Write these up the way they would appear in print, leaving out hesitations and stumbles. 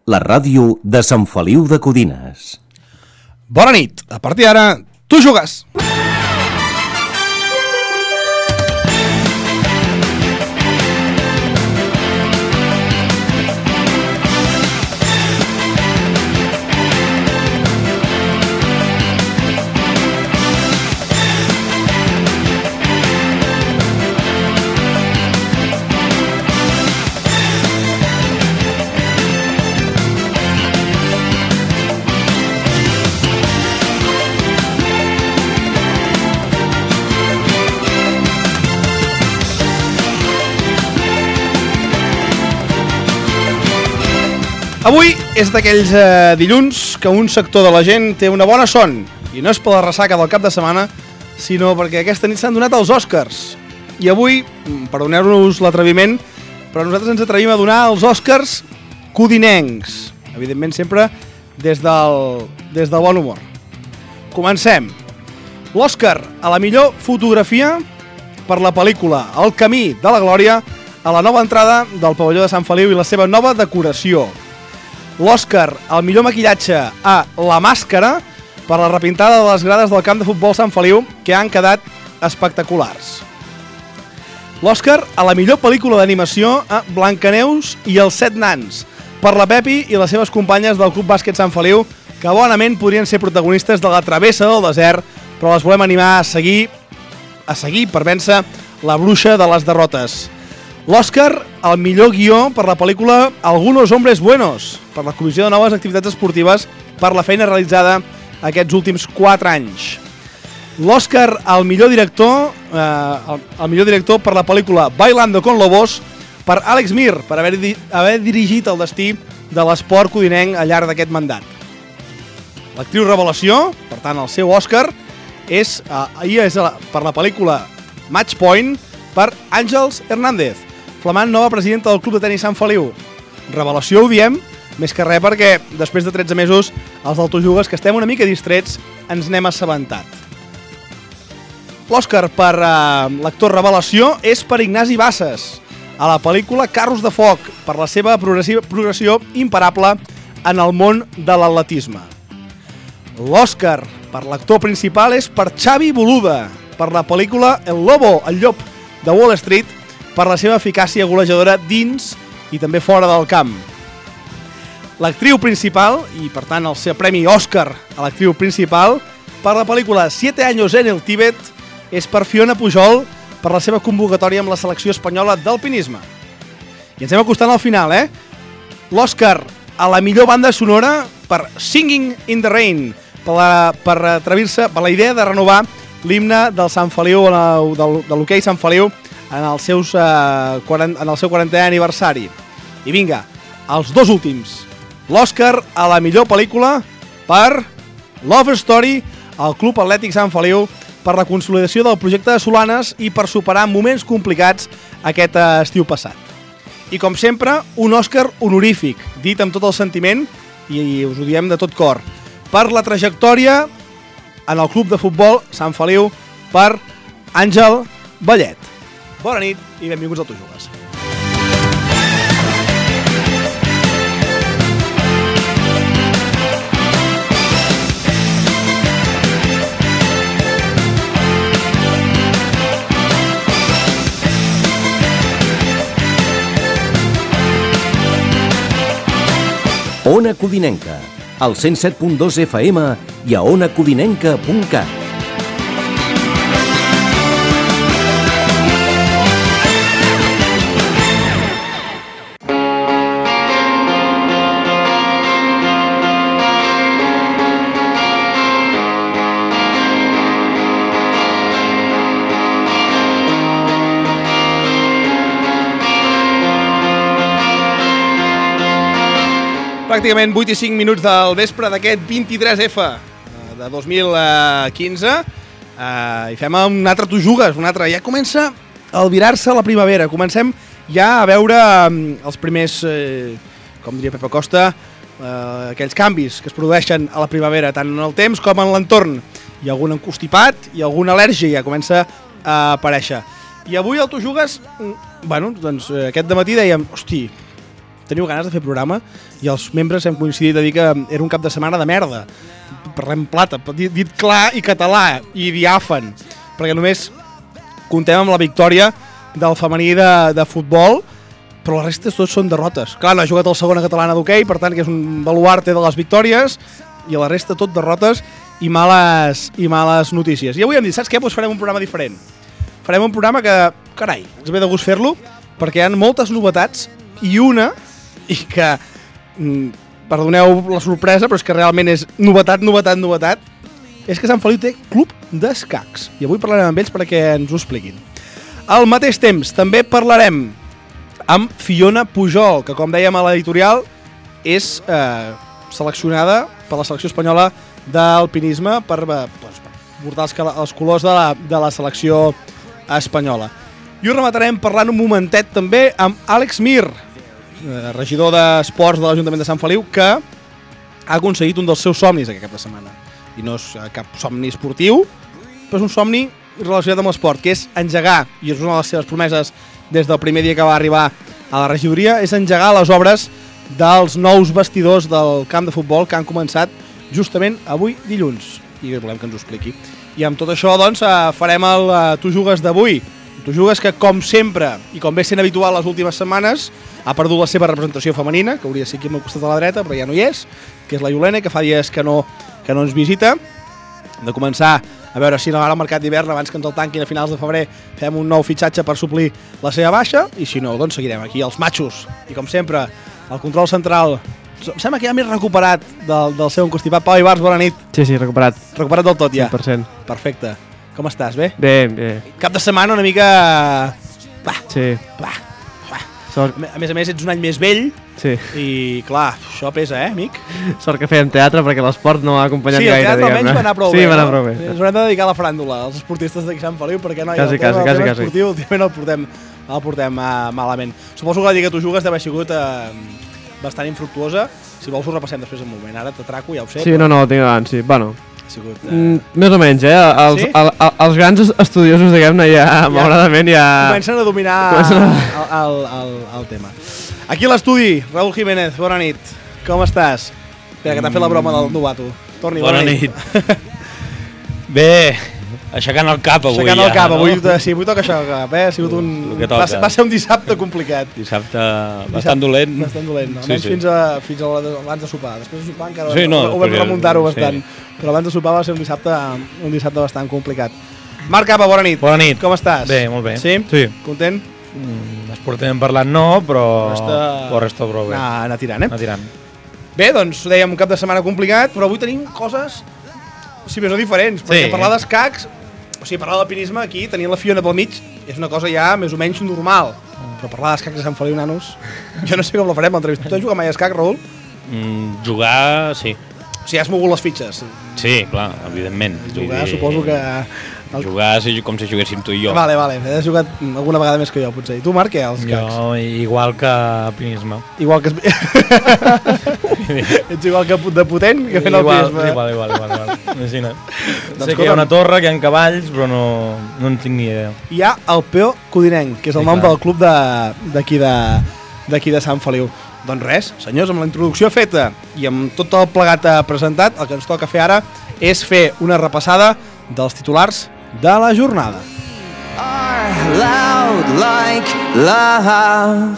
la ràdio de Sant Feliu de Codines. Bona nit, a partir d'ara, tu jugues! Avui és d'aquells dilluns que un sector de la gent té una bona son, i no és per la ressaca del cap de setmana, sinó perquè aquesta nit s'han donat els Oscars. I avui, perdoneu-nos l'atreviment, però nosaltres ens atrevim a donar els Oscars codinencs, evidentment sempre des del bon humor. Comencem. L'Oscar a la millor fotografia per la pel·lícula El camí de la glòria a la nova entrada del pavelló de Sant Feliu i la seva nova decoració. L'Oscar al millor maquillatge a La màscara per la repintada de les grades del camp de futbol Sant Feliu, que han quedat espectaculars. L'Oscar a la millor pel·lícula d'animació a Blancaneus i els 7 nans per la Pepi i les seves companyes del Club Bàsquet Sant Feliu, que bonament podrien ser protagonistes de la travessa del desert, però les volem animar a seguir per vèncer la bruixa de les derrotes. L'Oscar al millor guió per la pel·lícula Algunos hombres buenos, per la Comissió de Noves Activitats Esportives per la feina realitzada aquests últims 4 anys. L'Oscar al millor director per la pel·lícula Bailando con Lobos per Àlex Mir, per haver dirigit el destí de l'esport codinenc al llarg d'aquest mandat. L'actriu revelació, per tant el seu Oscar, és per la pel·lícula Match Point per Àngels Hernández, flamant nova presidenta del Club de Tenis Sant Feliu. Revelació ho diem, més que res perquè després de 13 mesos els del Tu Jugues, que estem una mica distrets, ens n'hem assabentat. L'Oscar per l'actor revelació és per Ignasi Bassas, a la pel·lícula Carros de foc, per la seva progressió imparable en el món de l'atletisme. L'Oscar per l'actor principal és per Xavi Boluda, per la pel·lícula El Lobo, el llop de Wall Street, per la seva eficàcia golejadora dins i també fora del camp. L'actriu principal, i per tant el seu premi Òscar a l'actriu principal, per la pel·lícula 7 años en el Tíbet, és per Fiona Pujol, per la seva convocatòria amb la selecció espanyola d'alpinisme. I ens hem acostant al final, L'Òscar a la millor banda sonora per Singing in the Rain, per la idea de renovar l'himne del Sant Feliu, de l'hoquei Sant Feliu, en el seu 40è aniversari. I vinga, els dos últims. L'Oscar a la millor pel·lícula per Love Story al Club Atlètic Sant Feliu, per la consolidació del projecte de Solanes i per superar moments complicats aquest estiu passat. I com sempre, un Òscar honorífic, dit amb tot el sentiment, i us ho diem de tot cor, per la trajectòria en el Club de Futbol Sant Feliu per Àngel Vallet. Bona nit i benvinguts al Tu Jugues. Ona Codinenca, al 107.2 FM i a onacodinenca.cat. Pràcticament 8 i 5 minuts del vespre d'aquest 23F de 2015 i fem un altre Tu Jugues, ja comença a albirar-se la primavera, comencem ja a veure els primers, com diria Pepa Costa, aquells canvis que es produeixen a la primavera, tant en el temps com en l'entorn. Hi ha algun encostipat i alguna al·lèrgia comença a aparèixer. I avui al Tu Jugues, bueno, doncs aquest dematí dèiem, hosti, teniu ganes de fer programa i els membres hem coincidit a dir que era un cap de setmana de merda. Parlem plata, dit clar i català i diàfan, perquè només comptem amb la victòria del femení de futbol, però la resta tots són derrotes. Clar, no ha jugat el segona catalana d'hoquei, per tant que és un baluarte de les victòries, i la resta tot derrotes i males notícies. I avui hem dit, saps què? Doncs farem un programa diferent. Farem un programa que, carai, ens ve de gust fer-lo, perquè hi ha moltes novetats, i una, i que, perdoneu la sorpresa, però és que realment és novetat, és que Sant Feliu té club d'escacs. I avui parlarem amb ells perquè ens ho expliquin. Al mateix temps, també parlarem amb Fiona Pujol, que com dèiem a l'editorial és seleccionada per la selecció espanyola d'alpinisme per portar els colors de la selecció espanyola. I ho rematarem parlant un momentet també amb Àlex Mir, regidor d'Esports de l'Ajuntament de Sant Feliu, que ha aconseguit un dels seus somnis aquest cap de setmana. I no és cap somni esportiu, però és un somni relacionat amb l'esport, que és engegar, i és una de les seves promeses des del primer dia que va arribar a la regidoria, és engegar les obres dels nous vestidors del camp de futbol que han començat justament avui dilluns. I volem que ens ho expliqui. I amb tot això, doncs, farem el Tu Jugues d'avui. Tu Jugues que, com sempre, i com bé sent habitual les últimes setmanes, ha perdut la seva representació femenina, que hauria de ser aquí al meu costat a la dreta, però ja no hi és, que és la Iolene, que fa dies que no ens visita. Hem de començar a veure si ara al mercat d'hivern, abans que ens el tanquin a finals de febrer, fem un nou fitxatge per suplir la seva baixa, i si no, doncs seguirem aquí, els matxos. I com sempre, el control central, sembla que ja m'he recuperat del seu encostipat. Pau Ibars, bona nit. Sí, recuperat. Recuperat del tot ja. 100%. Perfecte. Com estàs, bé? Bé. Cap de setmana una mica... Sí. A més, ets un any més vell. Sí. I, clar, això pesa, amic? Sort que fèiem teatre perquè l'esport no ha acompanyat gaire, diguem-ne. Sí, el teatre almenys va anar prou bé. Sí, va anar prou bé. Ens haurem de dedicar a la faràndula, als esportistes d'aquí Sant Feliu, perquè no, quasi. El tema esportiu últimament el portem malament. Suposo que la lliga que tu jugues deu haver sigut bastant infructuosa. Si vols ho repassem després un moment. Ara t'atraco, ja ho sé. Sí, no, ho tinc davant, sí. Bueno, sigut, més o menys, els grans estudiosos, diguem-ne, malauradament ja... Comencen a dominar el tema. Aquí a l'estudi, Raúl Jiménez, bona nit. Com estàs? Espera, que t'ha fet la broma del novato. Torni, bona nit. Bé, aixecant el cap avui. Aixecant el cap, avui toca aixecar el cap, Ha sigut va ser un dissabte complicat. Dissabte bastant dolent. Bastant dolent, almenys fins abans de sopar. Després de sopar encara ho vam remuntar-ho bastant. Però abans de sopar va ser un dissabte bastant complicat. Marc Capa, bona nit. Bona nit. Com estàs? Bé, molt bé. Sí? Content? Esportivament parlant no, però resta prou bé. Anar tirant, Anar tirant. Bé, doncs ho dèiem, un cap de setmana complicat, però avui tenim coses, si més no diferents, perquè parlar d'escacs, o sigui, parlar d'alpinisme aquí, tenint la Fiona pel mig, és una cosa ja més o menys normal. Però parlar d'escacs de Sant Feliu, nanos, jo no sé com la farem, l'entrevista. Tu has jugat mai a escac, Raül? Jugar, sí. O sigui, has mogut les fitxes. Sí, clar, evidentment. Jugar, suposo que... Jugar com si juguéssim tu i jo. Vale, has jugat alguna vegada més que jo, potser. I tu, Marc, què, als escacs? Jo, igual que alpinisme. Igual que... Ets igual que de potent que fent alpinisme. Igual. Imagina't. Sé que hi ha una torre, que hi ha cavalls, però no en tinc ni idea. Hi ha el Peó Codinenc, que és el nom del club d'aquí de Sant Feliu. Doncs res, senyors, amb la introducció feta i amb tot el plegat presentat, el que ens toca fer ara és fer una repassada dels titulars de la jornada. Loud like love.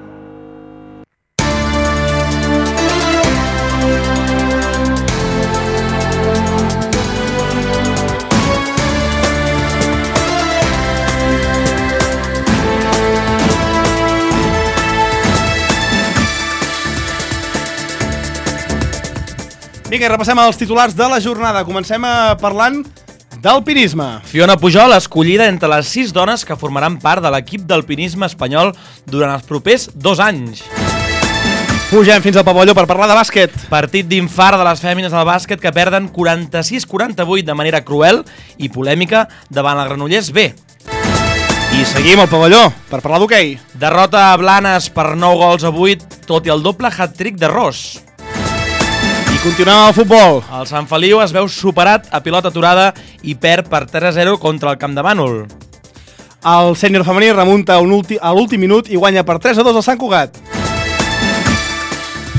Vinga, repassem els titulars de la jornada. Comencem parlant d'alpinisme. Fiona Pujol, escollida entre les 6 dones que formaran part de l'equip d'alpinisme espanyol durant els propers 2 anys. Pugem fins al pavelló per parlar de bàsquet. Partit d'infart de les fèmines al bàsquet que perden 46-48 de manera cruel i polèmica davant el Granollers B. I seguim al pavelló per parlar d'hoquei. Derrota a Blanes per 9 gols a 8, tot i el doble hat-trick de Ros. Continuem al futbol. El Sant Feliu es veu superat a pilota aturada i perd per 3-0 contra el Camp de Bànol. El sènior femení remunta a l'últim minut i guanya per 3-2 al Sant Cugat.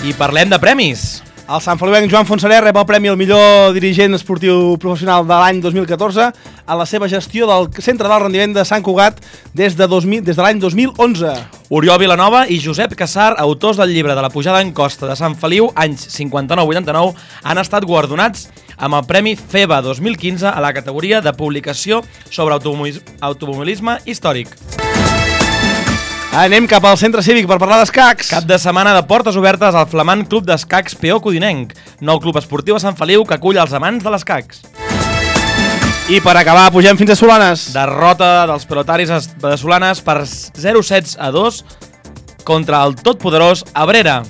I parlem de premis. El Sant Feliuenc Joan Fonsaler rep el premi al millor dirigent esportiu professional de l'any 2014 a la seva gestió del Centre d'Alt Rendiment de Sant Cugat des de l'any 2011. Oriol Vilanova i Josep Cassar, autors del llibre de la pujada en costa de Sant Feliu, anys 59-89, han estat guardonats amb el Premi FEBA 2015 a la categoria de publicació sobre automobilisme històric. Anem cap al centre cívic per parlar d'escacs. Cap de setmana de portes obertes al flamant Club d'Escacs Peó Codinenc, nou club esportiu a Sant Feliu que acull els amants de l'escacs. I per acabar, pugem fins a Solanes. Derrota dels pelotaris de Solanes per 0-7-2 contra el totpoderós Abrera.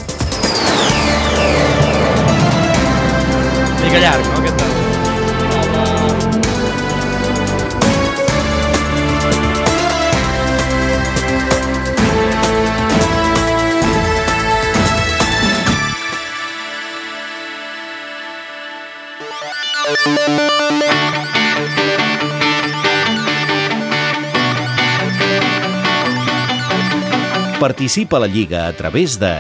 Mica llarg, no? Aquesta... Participa a la Lliga a través de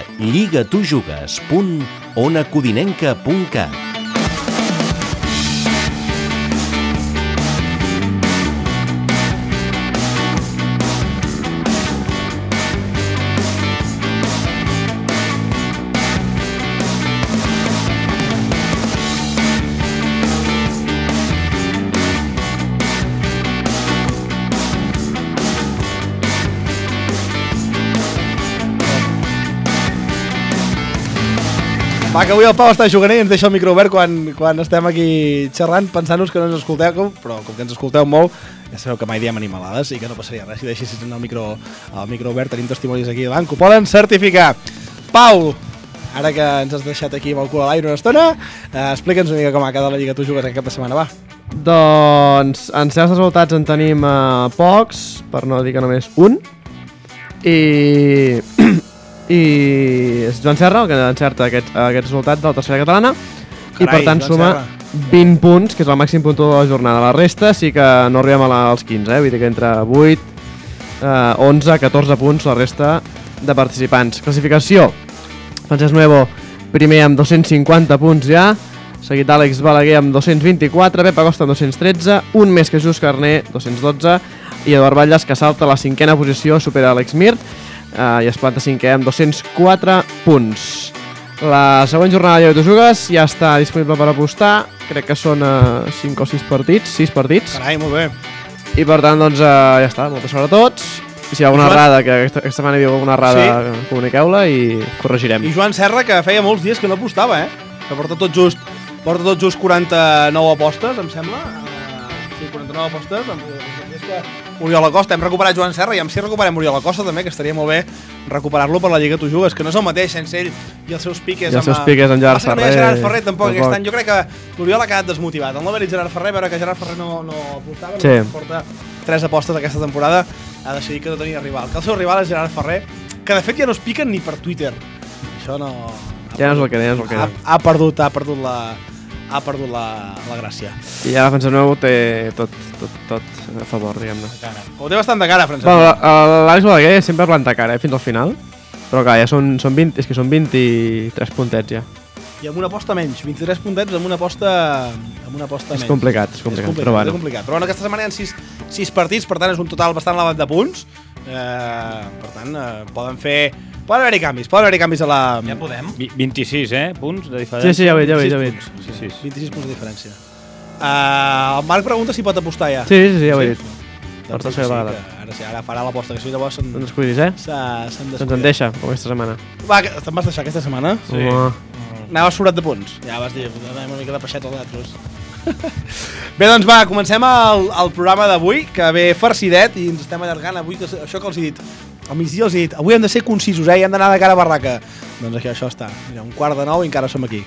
lligatujugues.onacodinenca.cat. Va, que avui el Pau està jugant i ens deixa el micro obert quan estem aquí xerrant, pensant-nos que no ens escolteu, però com que ens escolteu molt, ja sabeu que mai diem animalades i que no passaria res si deixessis el micro obert. Tenim testimonis aquí davant que ho poden certificar. Pau, ara que ens has deixat aquí amb el cul a l'aire una estona, explica'ns una mica com ha quedat la Lliga Tu Jugues aquest cap de setmana, va. Doncs en certs resultats en tenim pocs, per no dir que només un, i és Joan Serra el que encerta aquest resultat de la tercera catalana. Carai, i per tant suma 20 punts, que és el màxim puntuador de la jornada. La resta sí que no arribem als 15, vull dir que entre 8, 11, 14 punts la resta de participants. Classificació: Francesc Nuevo primer amb 250 punts ja, seguit d'Àlex Balaguer amb 224, Pep Acosta amb 213, un més que Just Carner, 212, i Eduard Batlles, que salta a la cinquena posició, supera Àlex Mir, i es planta cinquè amb 204 punts. La següent jornada de Lliga Tu Jugues ja està disponible per apostar, crec que són 5 o 6 partits, 6 partits. Carai, molt bé. I per tant, doncs, ja està, molta sort a tots. Si hi ha alguna errada, que aquesta setmana hi ha alguna errada, sí, comuniqueu-la i corregirem. I Joan Serra, que feia molts dies que no apostava, que porta tot just 49 apostes, em sembla. Sí, 49 apostes. És que Oriol Acosta, hem recuperat Joan Serra i si recuperem Oriol Acosta també, que estaria molt bé recuperar-lo per la Lliga Tu Jugues, que no és el mateix sense ell i els seus piques. I els seus piques amb Gerard Ferrer. No hi ha Gerard Ferrer tampoc aquest any. Jo crec que l'Oriol ha quedat desmotivat. El no haver-hi Gerard Ferrer, veure que Gerard Ferrer no apostava, sí, no porta 3 apostes aquesta temporada, ha decidit que no tenia rival. Que el seu rival és Gerard Ferrer, que de fet ja no es piquen ni per Twitter. Això no... Ja no és el que deia, ha perdut la gràcia. I ja la Francesc Nuevo té tot a favor, diguem-ne. Ho té bastant de cara, Francesc. L'Àlex Balaguer sempre planta cara, fins al final. Però clar, ja són 20, és que són 23 puntets ja. I amb una aposta menys, 23 puntets amb una aposta menys. És complicat, però bueno. És complicat. Però bueno, aquesta setmana hi ha 6 partits, per tant és un total bastant elevat de punts. Per tant, poden haver-hi canvis, a la... Ja podem. 26, punts de diferència. Sí, ja ho he dit. 26 punts de diferència. El Marc pregunta si pot apostar ja. Sí, ja ho he dit. Per tercera vegada. Ara farà l'aposta, que si llavors se'n... Doncs descuidis, Se'ns en deixa, com aquesta setmana. Va, te'n vas deixar aquesta setmana? Sí. Anaves sobrat de punts. Ja vas dir, anem una mica de peixet als altres. Bé, doncs va, comencem el programa d'avui, que ve farcidet i ens estem allargant avui, que això que els he dit. Al migdia els he dit, avui hem de ser concisos, i hem d'anar de cara a barraca. Doncs aquí això està. Mira, 8:45 i encara som aquí.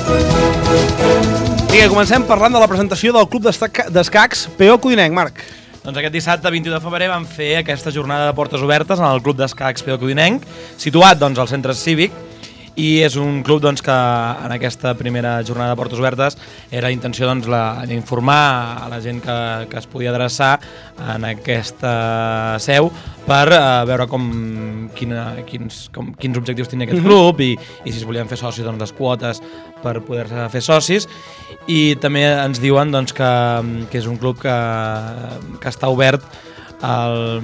Comencem parlant de la presentació del Club d'Escacs Peó Codinenc, Marc. Doncs aquest dissabte, 21 de febrer, vam fer aquesta jornada de portes obertes en el Club d'Escacs Peu Codinenc, situat doncs, al centre cívic, i és un club doncs, que en aquesta primera jornada de portes obertes era la intenció doncs, d'informar a la gent que es podia adreçar en aquesta seu per veure quins objectius tenia aquest club i si es volien fer socis, doncs, les quotes per poder-se fer socis. I també ens diuen doncs, que és un club que està obert al...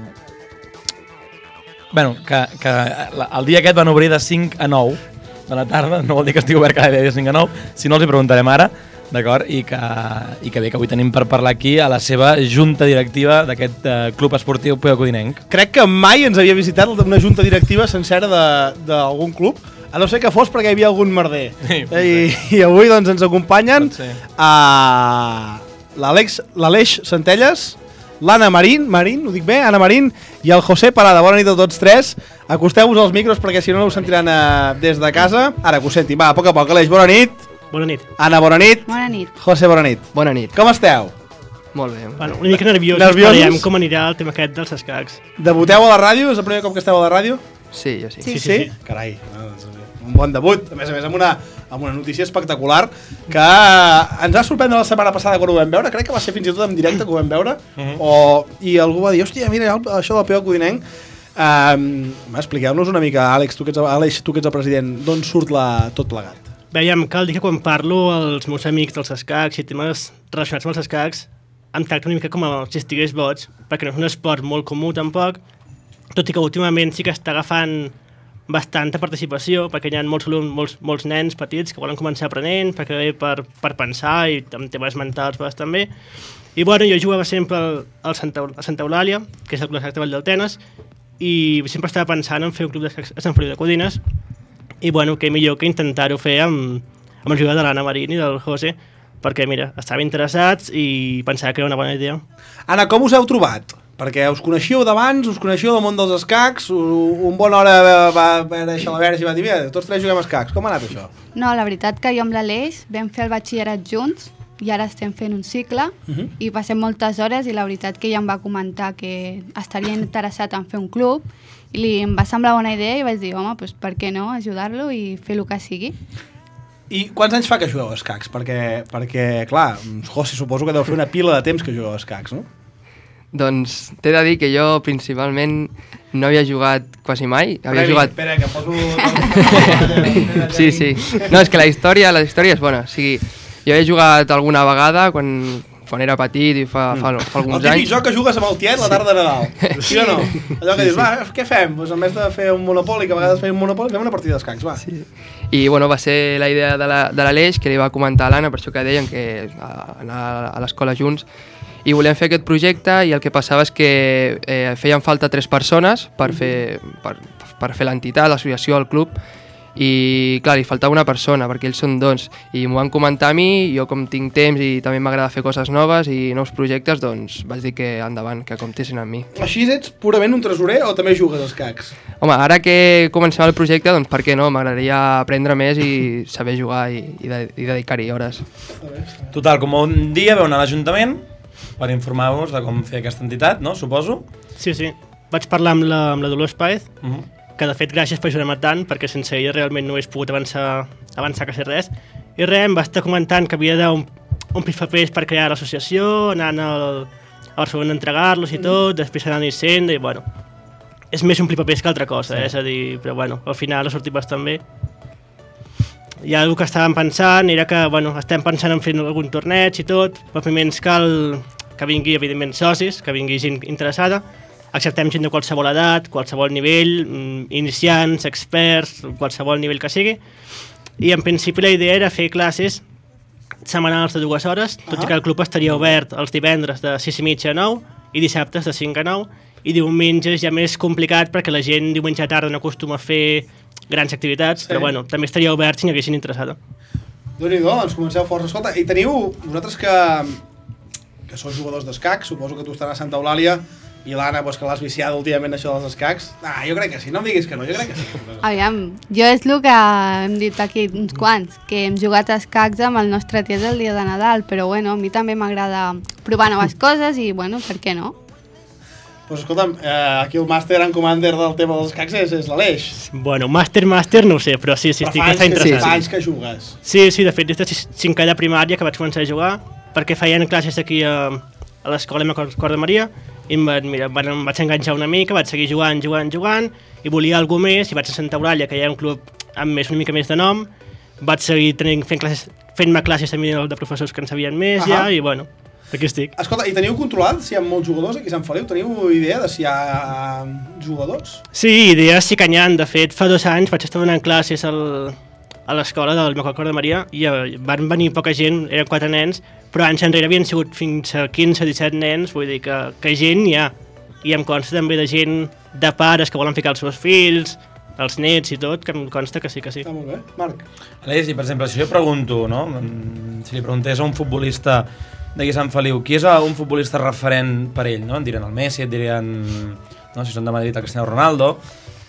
Bueno, que el dia aquest van obrir de 5 a 9 de la tarda, no vol dir que estigui obert cada dia de 5 a 9, si no els hi preguntarem ara, d'acord? I que bé, que avui tenim per parlar aquí a la seva junta directiva d'aquest club esportiu Peu Codinenc. Crec que mai ens havia visitat una junta directiva sencera d'algun club, a no ser que fos perquè hi havia algun merder. Sí, I avui doncs, ens acompanyen l'Aleix Centelles, l'Anna Marín, ho dic bé, Anna Marín, i el José Parada. Bona nit a tots tres. Acosteu-vos als micros perquè si no ho sentiran des de casa. Ara que ho sentin. Va, a poc a poc. Aleix, bona nit. Bona nit. Anna, bona nit. Bona nit. José, bona nit. Bona nit. Com esteu? Molt bé. Bueno, una mica nerviosos, Nerviosos? veiem com anirà el tema aquest dels escacs. Debuteu a la ràdio? És el primer cop que esteu a la ràdio? Sí, jo sí. Sí. Carai, un bon debut. A més, amb una notícia espectacular que ens va sorprendre la setmana passada quan ho vam veure. Crec que va ser fins i tot en directe que ho vam veure. I algú va dir, hòstia, mira, això del Peu Codinenc. Expliqueu-nos una mica, Àlex, tu que ets el president, d'on surt tot plegat? Veiem, cal dir que quan parlo als meus amics dels escacs i temes relacionats amb els escacs, em tracta una mica com si estigués boig, perquè no és un esport molt comú tampoc, tot i que últimament sí que està agafant bastanta participació, perquè hi ha molts nens petits que volen començar aprenent, perquè ve per pensar i amb temes mentals també. I bueno, jo jugava sempre a Santa Eulàlia, que és el club d'escacs de Vall d'Altenes, i sempre estava pensant en fer un club d'escacs a Sant Feliu de Codines, i bueno, què millor que intentar-ho fer amb l'ajuda de l'Anna Marín i del José, perquè mira, estava interessats i pensava que era una bona idea. Anna, com us heu trobat? Perquè us coneixíeu d'abans, us coneixíeu del món dels escacs, un bona hora va deixar la Verge i va dir, mira, tots tres juguem a escacs, com ha anat això? No, la veritat que jo amb l'Aleix vam fer el batxillerat junts i ara estem fent un cicle i passem moltes hores i la veritat que ella em va comentar que estaria interessat en fer un club i em va semblar bona idea i vaig dir, home, doncs per què no ajudar-lo i fer el que sigui. I quants anys fa que jugueu a escacs? Perquè clar, José, suposo que deu fer una pila de temps que jugueu a escacs, no? Doncs t'he de dir que jo principalment no havia jugat quasi mai. Espera, que poso... Sí. No, és que la història és bona. O sigui, jo havia jugat alguna vegada quan era petit i fa alguns anys. El típic joc que jugues amb el tiet la tarda de Nadal. Sí o no? Allò que dius, va, què fem? Pues en vez de fer un Monopoli, que a vegades fem un Monopoli, fem una partida d'escacs, va. Sí. I bueno, va ser la idea de l'Aleix, que li va comentar a l'Anna, per això que deien que anar a l'escola junts, i volíem fer aquest projecte i el que passava és que feien falta 3 persones per fer l'entitat, l'associació, el club, i clar, li faltava una persona perquè ells són 2 i m'ho van comentar a mi, jo com tinc temps i també m'agrada fer coses noves i nous projectes, doncs vaig dir que endavant, que comptessin amb mi. Així ets purament un tresorer o també jugues als escacs? Home, ara que comencem el projecte, doncs per què no? M'agradaria aprendre més i saber jugar i dedicar-hi hores. Total, com un dia veu anar a l'Ajuntament per informar-vos de com fer aquesta entitat, no? Suposo? Sí. Vaig parlar amb la Dolors Páez, que de fet gràcies per ajudar-me tant, perquè sense ella realment no hagués pogut avançar quasi res. I res, em va estar comentant que havia d'omplir papers per crear l'associació, anant a Barcelona a entregar-los i tot, després anant a Hisenda, i bueno, és més omplir papers que altra cosa, és a dir, però bueno, al final ha sortit bastant bé. I el que estàvem pensant era que, bueno, estem pensant en fer algun torneig i tot, però primer ens cal que vingui, evidentment, socis, que vingui gent interessada, acceptem gent de qualsevol edat, qualsevol nivell, iniciants, experts, qualsevol nivell que sigui, i en principi la idea era fer classes setmanals de 2 hores, tot i que el club estaria obert els divendres de 6:30 a 9 i dissabtes de 5 a 9, i diumenges ja més complicat perquè la gent diumenge a tarda no acostuma a fer grans activitats, però bueno, també estaria obert si n'hi haguessin interessada. Déu-n'hi-do, doncs comenceu força. Escolta, i teniu, vosaltres que sou jugadors d'escacs, suposo que tu estaràs a Santa Eulàlia, I l'Anna, doncs, que l'has viciada últimament això dels escacs. Jo crec que sí, no em diguis que no, jo crec que sí. Aviam, jo és el que hem dit aquí uns quants, que hem jugat a escacs amb el nostre tiet el dia de Nadal, però bueno, a mi també m'agrada provar noves coses i bueno, per què no? Doncs escolta'm, aquí el Master and Commander del tema dels escacs és l'Aleix. Bueno, Master no ho sé, però sí, estic està interessant. Fa anys que jugues. Sí, de fet, des de 5è de primària que vaig començar a jugar, perquè feien classes aquí a l'escola Cor de Maria, i em vaig enganxar una mica, vaig seguir jugant, i volia alguna més, i vaig a Santa Eulàlia, que hi ha un club amb una mica més de nom, vaig seguir fent-me classes també de professors que en sabien més ja, i bueno, aquí estic. Escolta, i teniu controlat si hi ha molts jugadors aquí a Sant Feliu? Teniu idea de si hi ha jugadors? Sí, idees sí que n'hi ha. De fet, fa 2 anys vaig estar donant classes a l'escola del Cor de Maria i van venir poca gent, eren 4 nens, però anys enrere havien sigut fins a 15 o 17 nens, vull dir que gent hi ha. I em consta també de gent de pares que volen ficar els seus fills, els nets i tot, que em consta que sí. Està molt bé. Marc? Aleix, i per exemple, si jo pregunto, no? Si li preguntés a un futbolista d'aquí a Sant Feliu, qui és un futbolista referent per ell, no? Et dirien el Messi, et dirien, no? Si són de Madrid, el Cristiano Ronaldo.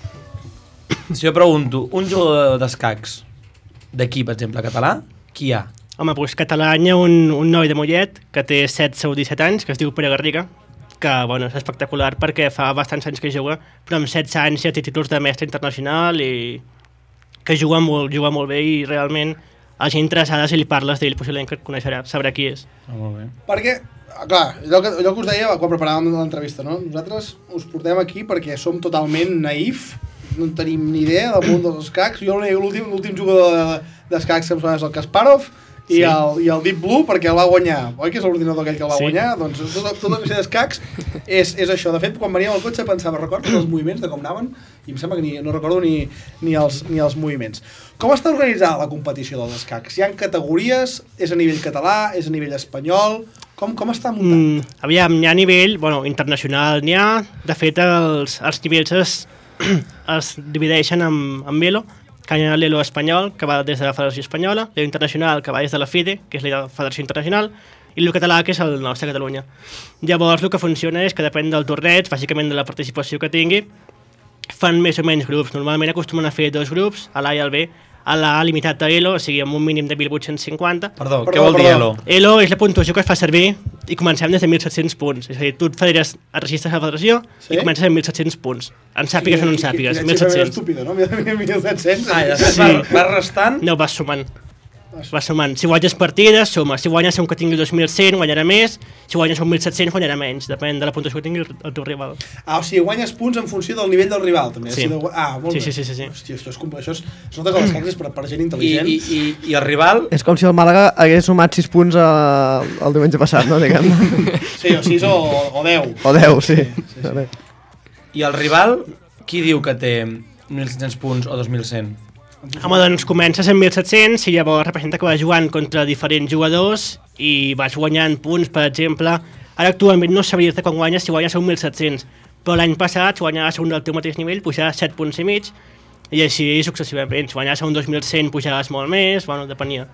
Si jo pregunto, un jugador d'escacs d'aquí, per exemple, català, qui hi ha? Home, doncs català hi ha un noi de Mollet que té 16 o 17 anys, que es diu Pere Garriga, que bueno, és espectacular perquè fa bastants anys que juga, però amb 16 anys ja té títols de mestre internacional i que juga molt bé i realment a la gent interessada si li parles d'ell possiblement que et coneixerà, sabrà qui és. Molt bé. Perquè, clar, allò que us deia quan preparàvem l'entrevista, no? Nosaltres us portem aquí perquè som totalment naïf, no en tenim ni idea del món dels escacs. Jo l'últim jugador d'escacs que em sona és el Kasparov, i el Deep Blue, perquè el va guanyar. Oi que és l'ordinador aquell que el va guanyar? Doncs tot el que sé d'escacs és això. De fet, quan veníem al cotxe pensava, recordo els moviments de com anaven, i em sembla que no recordo ni els moviments. Com està organitzada la competició dels escacs? Hi ha categories? És a nivell català? És a nivell espanyol? Com està muntat? Aviam, hi ha nivell internacional, n'hi ha. De fet, els nivells es divideixen en Elo, que hi ha l'Elo espanyol, que va des de la Federació Espanyola, l'Elo internacional, que va des de la FIDE, que és la Federació Internacional, i l'Elo català, que és el nostre, Catalunya. Llavors, el que funciona és que depèn del torneig, bàsicament de la participació que tingui, fan més o menys grups. Normalment acostumen a fer 2 grups, a l'A i al B, a l'A limitat a Elo, o sigui, amb un mínim de 1.850. Perdó, què vol dir Elo? Elo és la puntuació que es fa servir i comencem des de 1.700 punts. És a dir, tu et registres a la federació i comences amb 1.700 punts. En sàpigues o no en sàpigues, 1.700. Estúpida, no? 1.700. I després vas restant? No, vas sumant. Si guanyes partides, suma. Si guanyes un que tingui 2.100, guanyarà més. Si guanyes un 1.700, guanyarà menys. Depèn de la puntuació que tingui el teu rival. O sigui, guanyes punts en funció del nivell del rival, també. Sí. Molt bé. Sí. Hòstia, això es nota que l'escacs és per gent intel·ligent. I el rival? És com si el Màlaga hagués sumat 6 punts el diumenge passat, no? Sí, o 6 o 10. O 10, sí. I el rival, qui diu que té 1.700 punts o 2.100? Home, doncs comences amb 1.700 i llavors representa que vas jugant contra diferents jugadors i vas guanyant punts, per exemple. Ara actualment no sabria dir-te quan guanyes si guanyes a un 1.700, però l'any passat, si guanyaves a un del teu mateix nivell, pujaves 7 punts i mig, i així successivament. Si guanyaves a un 2.100, pujaves molt més, bueno, depenia.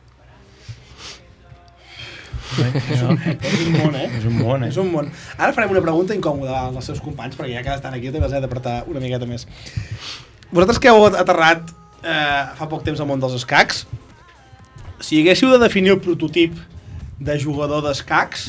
És un món, És un món. Ara farem una pregunta incòmoda als seus companys, perquè ja que estan aquí també els he d'apretar una miqueta més. Vosaltres que heu aterrat fa poc temps al món dels escacs, si haguéssiu de definir el prototip de jugador d'escacs,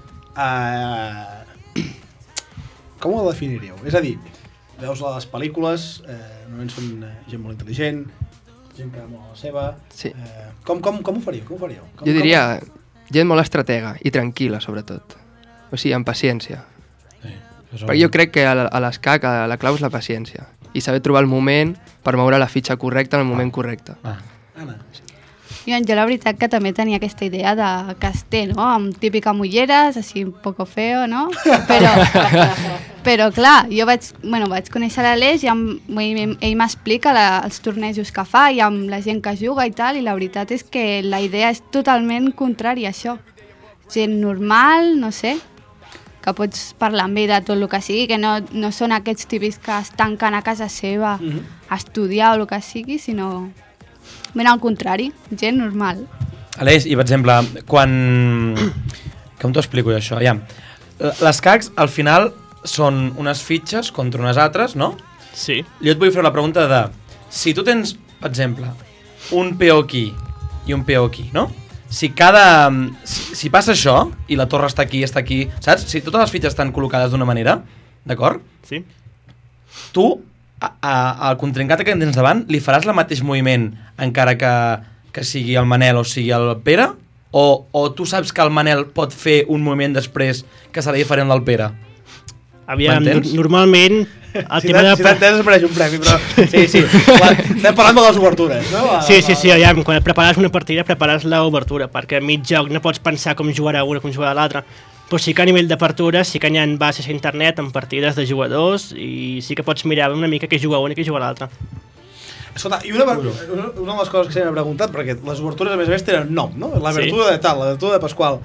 com ho definiríeu? És a dir, veus les pel·lícules, normalment són gent molt intel·ligent, gent que molt a la seva... Sí. Com ho faríeu? Jo diria gent molt estratega i tranquil·la, sobretot. O sigui, amb paciència. Perquè jo crec que a l'escac la clau és la paciència i saber trobar el moment per moure la fitxa correcta en el moment correcte. Anna. Jo la veritat que també tenia aquesta idea de Casté, no? Amb típica mulleres, així un poco feo, no? Però clar, jo vaig conèixer l'Aleix i ell m'explica els tornejos que fa i amb la gent que juga i tal, i la veritat és que la idea és totalment contrària a això. Gent normal, no sé, que pots parlar amb ell de tot el que sigui, que no són aquests típics que es tanquen a casa seva a estudiar o el que sigui, sinó ben al contrari, gent normal. Aleix, i per exemple, quan... Com t'ho explico jo, això? Ja. L'escacs, al final, són unes fitxes contra unes altres, no? Sí. Jo et vull fer la pregunta de... Si tu tens, per exemple, un peó aquí i un peó aquí, no? Si passa això, i la torre està aquí, saps? Si totes les fitxes estan col·locades d'una manera, d'acord? Sí. Tu, al contrincant que tens davant, li faràs el mateix moviment encara que sigui el Manel o sigui el Pere? O tu saps que el Manel pot fer un moviment després que serà diferent del Pere? Aviam, normalment... Si t'entens es mereix un premi, però... Sí. Estem parlant de les obertures, no? Sí, aviam, quan et prepares una partida, prepares l'obertura, perquè a mig joc no pots pensar com jugarà una, com jugarà l'altra. Però sí que a nivell d'apertura sí que hi ha bases a internet amb partides de jugadors i sí que pots mirar una mica què juga una i què juga l'altra. Escolta, i una de les coses que se m'ha preguntat, perquè les obertures a més tenen nom, no? L'abertura de tal, l'abertura de Pasqual.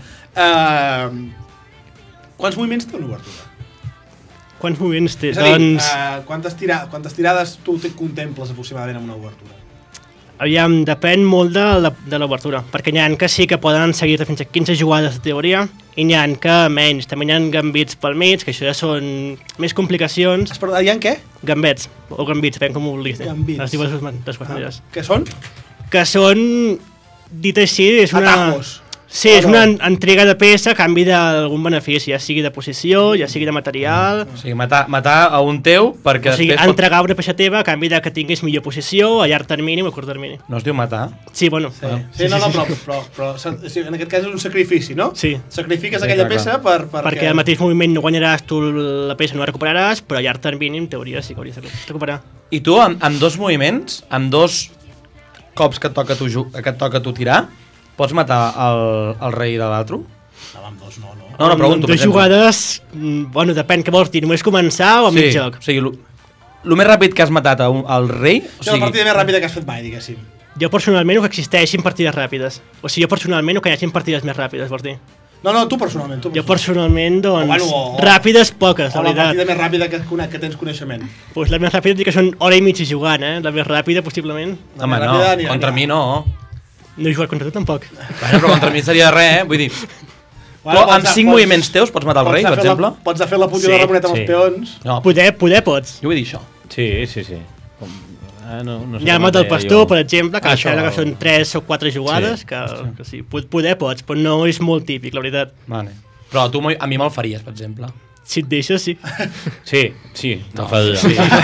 Quants moviments té una obertura? Quants moviments té? És a dir, quantes tirades tu contemples aproximadament amb una obertura? Aviam, depèn molt de l'obertura, perquè n'hi ha que sí que poden seguir-te fins a 15 jugades de teoria i n'hi ha que menys. També n'hi ha gambits pel mig, que això ja són més complicacions. Hi ha què? Gambets, o gambits, ben com ho vulguis. Gambits. Les dues maneres. Què són? Que són, dit així, és una... Atajos. Sí, és una entrega de peça a canvi d'algun benefici, ja sigui de posició, ja sigui de material... O sigui, matar a un teu perquè o sigui, després... entregar una peça teva a canvi de que tinguis millor posició a llarg termini o a curt termini. No es diu matar? Sí, bueno. Sí, però en aquest cas és un sacrifici, no? Sí. Sacrifiques aquella peça perquè al mateix moviment no guanyaràs tu la peça, no la recuperaràs, però a llarg termini, en teoria, sí que hauries de recuperar. I tu, amb dos moviments, amb dos cops que et toca tu tirar, pots matar el rei de l'altre? No, amb dos no. No, pregunto. Dos jugades, bueno, depèn què vols dir, només començar o a mig joc? O sigui, el més ràpid que has matat al rei... La partida més ràpida que has fet mai, diguéssim. Jo personalment ho que existeixin partides ràpides. O sigui, jo personalment ho que hi hagin partides més ràpides, vols dir? No, tu personalment. Jo personalment, doncs, ràpides poques, la veritat. La partida més ràpida que tens coneixement. Pues la més ràpida dic que són hora i mitja jugant, La més ràpida, possiblement. Home, no, contra mi no. No he jugat contra tu, tampoc. Bueno, però contra mi seria res, Vull dir... Però amb 5 moviments teus pots matar el rei, per exemple? Pots fer la punta de Ramoneta amb els peons. Poder pots. Jo vull dir això. Sí. Hi ha el mat del pastor, per exemple, que que són 3 o 4 jugades, que sí, poder pots, però no és molt típic, la veritat. Vale. Però tu a mi me'l faries, per exemple. Si et deixes, sí. Sí, te'l faria.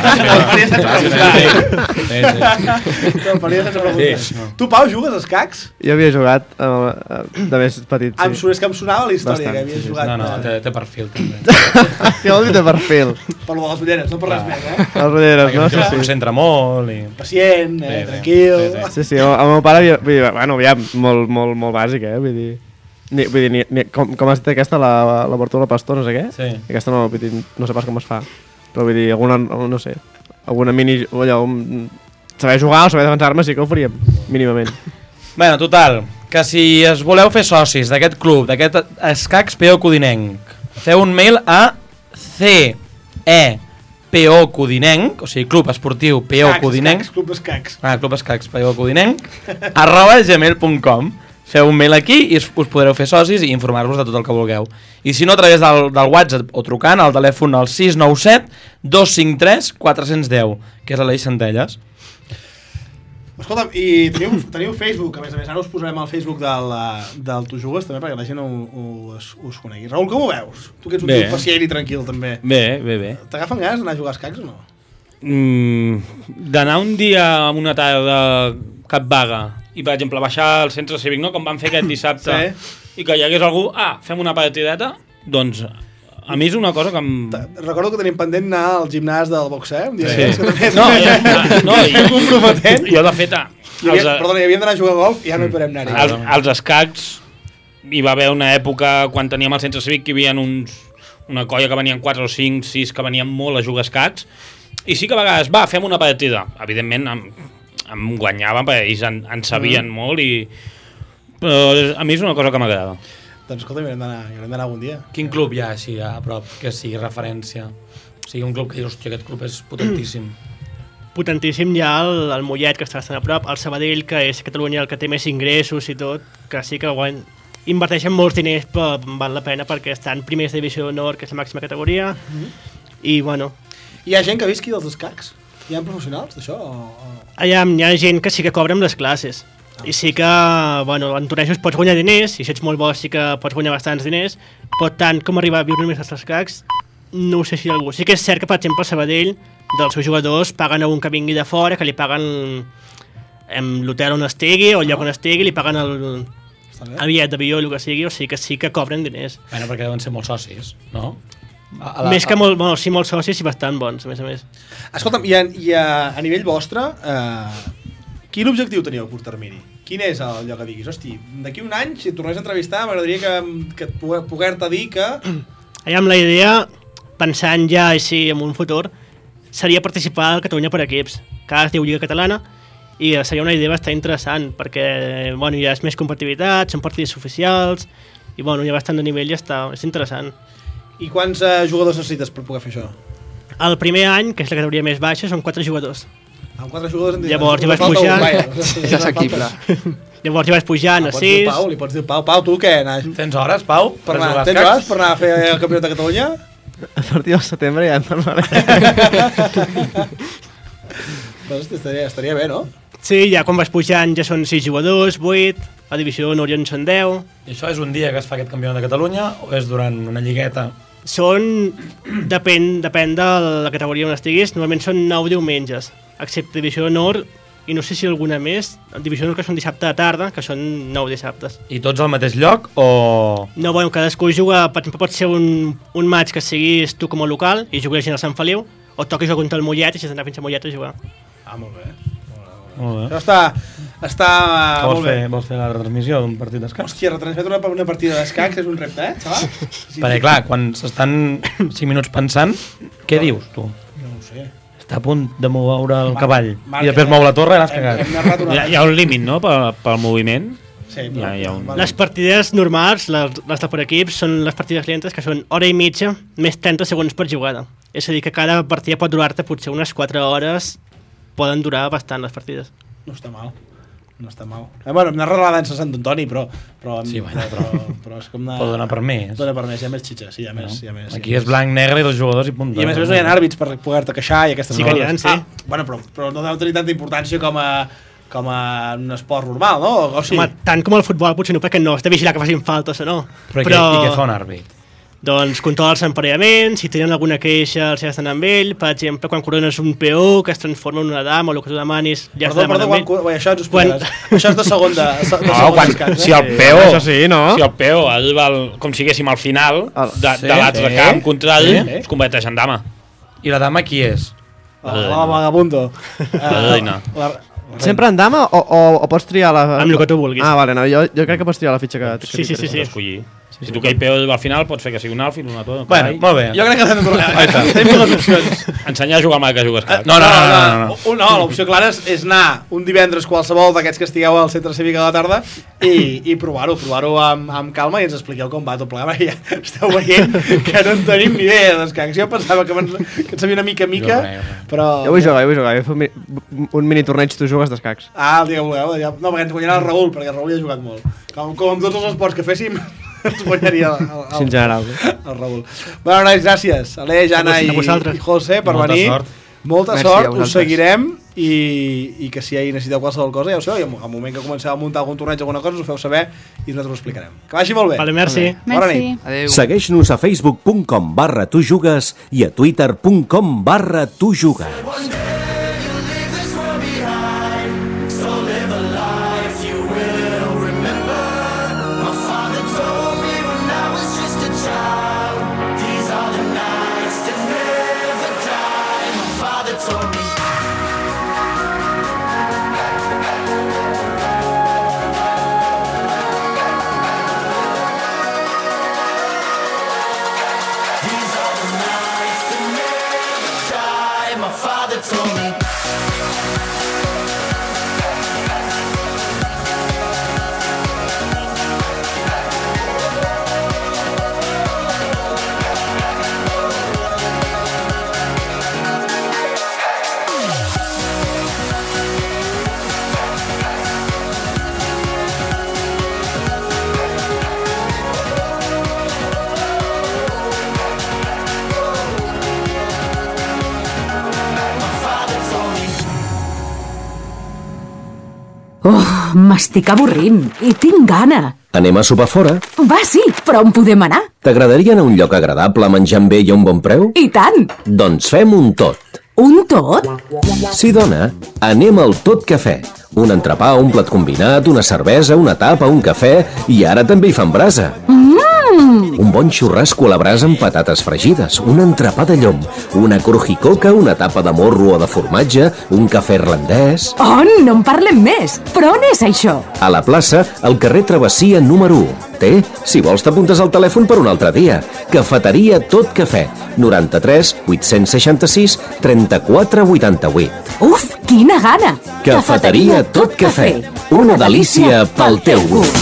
Te'l faria sense preguntar. Tu, Pau, jugues als cacs? Jo havia jugat de més petit, sí. És que em sonava la història que havies jugat. No, té perfil, també. Què vol dir de perfil? Per lo de les ulleres, no per res més, Les ulleres, no? Sí. Concentra molt i... Pacient, tranquil... Sí, el meu pare havia... Bueno, aviam, molt bàsic, Vull dir... Com has dit aquesta, l'obertura del pastor, no sé què? Sí. Aquesta no sé pas com es fa. Però vull dir, no sé, alguna mini... Saber jugar o saber defensar-me sí que ho faríem, mínimament. Bueno, total, que si es voleu fer socis d'aquest club, d'aquest escacs P.O. Codinenc, feu un mail a CEPO Codinenc, o sigui, Club Esportiu P.O. Codinenc. Club Escacs. Club Escacs P.O. Codinenc, @gmail.com. Feu un mail aquí i us podreu fer socis i informar-vos de tot el que vulgueu. I si no, a través del WhatsApp o trucant al telèfon al 697 253 410, que és l'Aleix Centelles. Escolta'm, i teniu Facebook, a més, ara us posarem al Facebook del Tu Jugues també perquè la gent us conegui. Raül, com ho veus? Tu que ets un tio pacient i tranquil també. Bé. T'agafen ganes d'anar a jugar als cacs o no? D'anar un dia amb una tarda cap vaga i, per exemple, baixar al centre cívic, no? Com vam fer aquest dissabte, i que hi hagués algú, fem una partideta, doncs a mi és una cosa que Recordo que tenim pendent anar al gimnàs del boxer, un dia comprometent. Jo, de fet... Perdona, hi havíem d'anar a jugar a golf i ja no hi podem anar-hi. Als escacs hi va haver una època, quan teníem el centre cívic, que hi havia una colla que venien 4 o 5, 6, que venien molt a jugar a escacs, i sí que a vegades, fem una partida. Evidentment, em guanyaven perquè ells en sabien molt però a mi és una cosa que m'agrada. Doncs escolta, hi haurem d'anar algun dia. Quin club hi ha així a prop que sigui referència? O sigui, un club que dius, hòstia, aquest club és potentíssim. Potentíssim hi ha el Mollet, que està bastant a prop, el Sabadell, que és a Catalunya el que té més ingressos i tot, que sí que inverteixen molts diners, però val la pena perquè estan primers de divisió d'honor, que és la màxima categoria, i bueno... Hi ha gent que visqui dels escacs? Hi ha professionals d'això? Hi ha gent que sí que cobra amb les classes. I sí que, bueno, en tornejos pots guanyar diners, i si ets molt bo sí que pots guanyar bastants diners, però tant com arribar a viure només dels escacs, no ho sé si algú. Sí que és cert que, per exemple, a Sabadell, dels seus jugadors, paguen a un que vingui de fora, que li paguen l'hotel on estigui, o el lloc on estigui, li paguen el bitllet d'avió, el que sigui, o sigui que sí que cobren diners. Bueno, perquè deuen ser molts socis, no? Més que molt, bueno, sí, molts socis i bastant bons, a més. Escolta'm, i a nivell vostre, quin objectiu teníeu a curt termini? Quin és allò que diguis? Hosti, d'aquí un any, si et tornés a entrevistar, m'agradaria que poder-te dir que... Amb la idea, pensant ja així en un futur, seria participar al Catalunya per equips, que ara es diu Lliga Catalana, i seria una idea bastant interessant, perquè bueno, ja és més competitivitat, són partits oficials, i bueno, hi ha bastant de nivell i és interessant. I quants jugadors necessites per poder fer això? El primer any, que és la categoria més baixa, són 4 jugadors. Amb 4 jugadors... Llavors ja vas pujant... És assequible. Llavors ja vas pujant a 6... Li pots dir, Pau, tu què? Tens hores, Pau? Tens hores per anar a fer el campionat de Catalunya? A partir del setembre ja en parlarem. Estaria bé, no? Sí, ja quan vas pujant ja són 6 jugadors, 8, a divisió d'honor ja en són 10. I això és un dia que es fa aquest campionat de Catalunya o és durant una lligueta? Depèn de la categoria on estiguis, normalment són 9 diumenges, excepte divisió d'honor, i no sé si alguna més, divisió d'honor que són dissabte a tarda, que són 9 dissabtes. I tots al mateix lloc o...? No, bueno, cadascú juga, per exemple, pot ser un match que siguis tu com a local i juguis gent al Sant Feliu, o toquis jugar contra el Mollet i si has d'anar fins a Mollet a jugar. Molt bé. Molt bé. Això està molt bé. Vols fer la retransmissió d'un partit d'escacs? Hòstia, retransmetre una partida d'escacs és un repte, xaval? Perquè, clar, quan s'estan 5 minuts pensant, què dius, tu? No ho sé. Està a punt de moure el cavall i després mou la torre i l'has cagat. Hi ha un límit, no?, pel moviment. Sí, Les partides normals, les de per equips, són les partides lentes, que són hora i mitja més 30 segons per jugada. És a dir, que cada partida pot durar-te potser unes 4 hores, poden durar bastant les partides. No està mal. Bueno, hem narrat en Sant Antoni, però sí, però és com de... Pot donar per més. Dona per més, hi ha més xitxa, sí, hi ha més. Aquí és blanc, negre i 2 jugadors i punt. I a més no hi ha àrbits per poder-te queixar i aquestes coses. Sí que n'hi ha, sí. Bueno, però no deu tenir tanta importància com a un esport normal, no? O sigui... Home, tant com el futbol potser no, perquè no has de vigilar que facin faltes o no. Però... I què fa un àrbit? Doncs controla els emparellaments, si tenen alguna queixa els has d'anar amb ell, per exemple, quan corones un peó que es transforma en una dama o el que tu demanis, ja has de demanar amb ell. Això ens ho explicaràs. Això és de segon si el peó, si el peó com si haguéssim al final de l'altre camp contrari, es converteix en dama. I la dama qui és? La vagabundo. La Dina. Sempre en dama o pots triar la... Amb el que tu vulguis. Ah, vale, no, jo crec que pots triar la fitxa que Sí. Si tu aquell peu al final pots fer que sigui un alf i una torre. Bueno, molt bé. Jo crec que hem de tornar. Tenim les opcions. Ensenyar a jugar amb el que jugues cap. No, l'opció clara és anar un divendres qualsevol d'aquests que estigueu al centre cívic a la tarda i provar-ho amb calma i ens expliqueu com va tot plegat, perquè ja esteu veient que no en tenim ni idea d'escacs. Jo pensava que en sabia una mica, però... Jo vull jugar, vull fer un mini torneig, tu jugues d'escacs. Ah, el dia que vulgueu. No, perquè ens guanyarà el Raül, perquè el Raül ja ha jugat molt. Com amb tots els esports que féssim, ens guanyaria en general, el Raül. Bueno, nois, gràcies. Aleix, Anna i José per venir. Molta sort, us seguirem i que si necessiteu qualsevol cosa, ja ho sabeu, i al moment que comenceu a muntar algun torneig o alguna cosa us ho feu saber i nosaltres ho explicarem. Que vagi molt bé. Vale, merci. Bona nit. Segueix-nos a facebook.com/tujugues i a twitter.com/tujugues. M'estic avorrint i tinc gana. Anem a sopar fora? Va, sí, però on podem anar? T'agradaria anar a un lloc agradable, menjant bé i a un bon preu? I tant! Doncs fem un tot. Un tot? Sí, dona, anem al Tot Cafè. Un entrepà, un plat combinat, una cervesa, una tapa, un cafè i ara també hi fan brasa. Un bon xurrasco a la brasa amb patates fregides, un entrepà de llom, una crujicoca, una tapa de morro o de formatge, un cafè irlandès... Oh, no en parlem més! Però on és això? A la plaça, al carrer Travessia número 1. Té, si vols t'apuntes al telèfon per un altre dia. Cafeteria Tot Cafè, 93 866 34 88. Uf, quina gana! Cafeteria Tot Cafè, una delícia pel teu gust.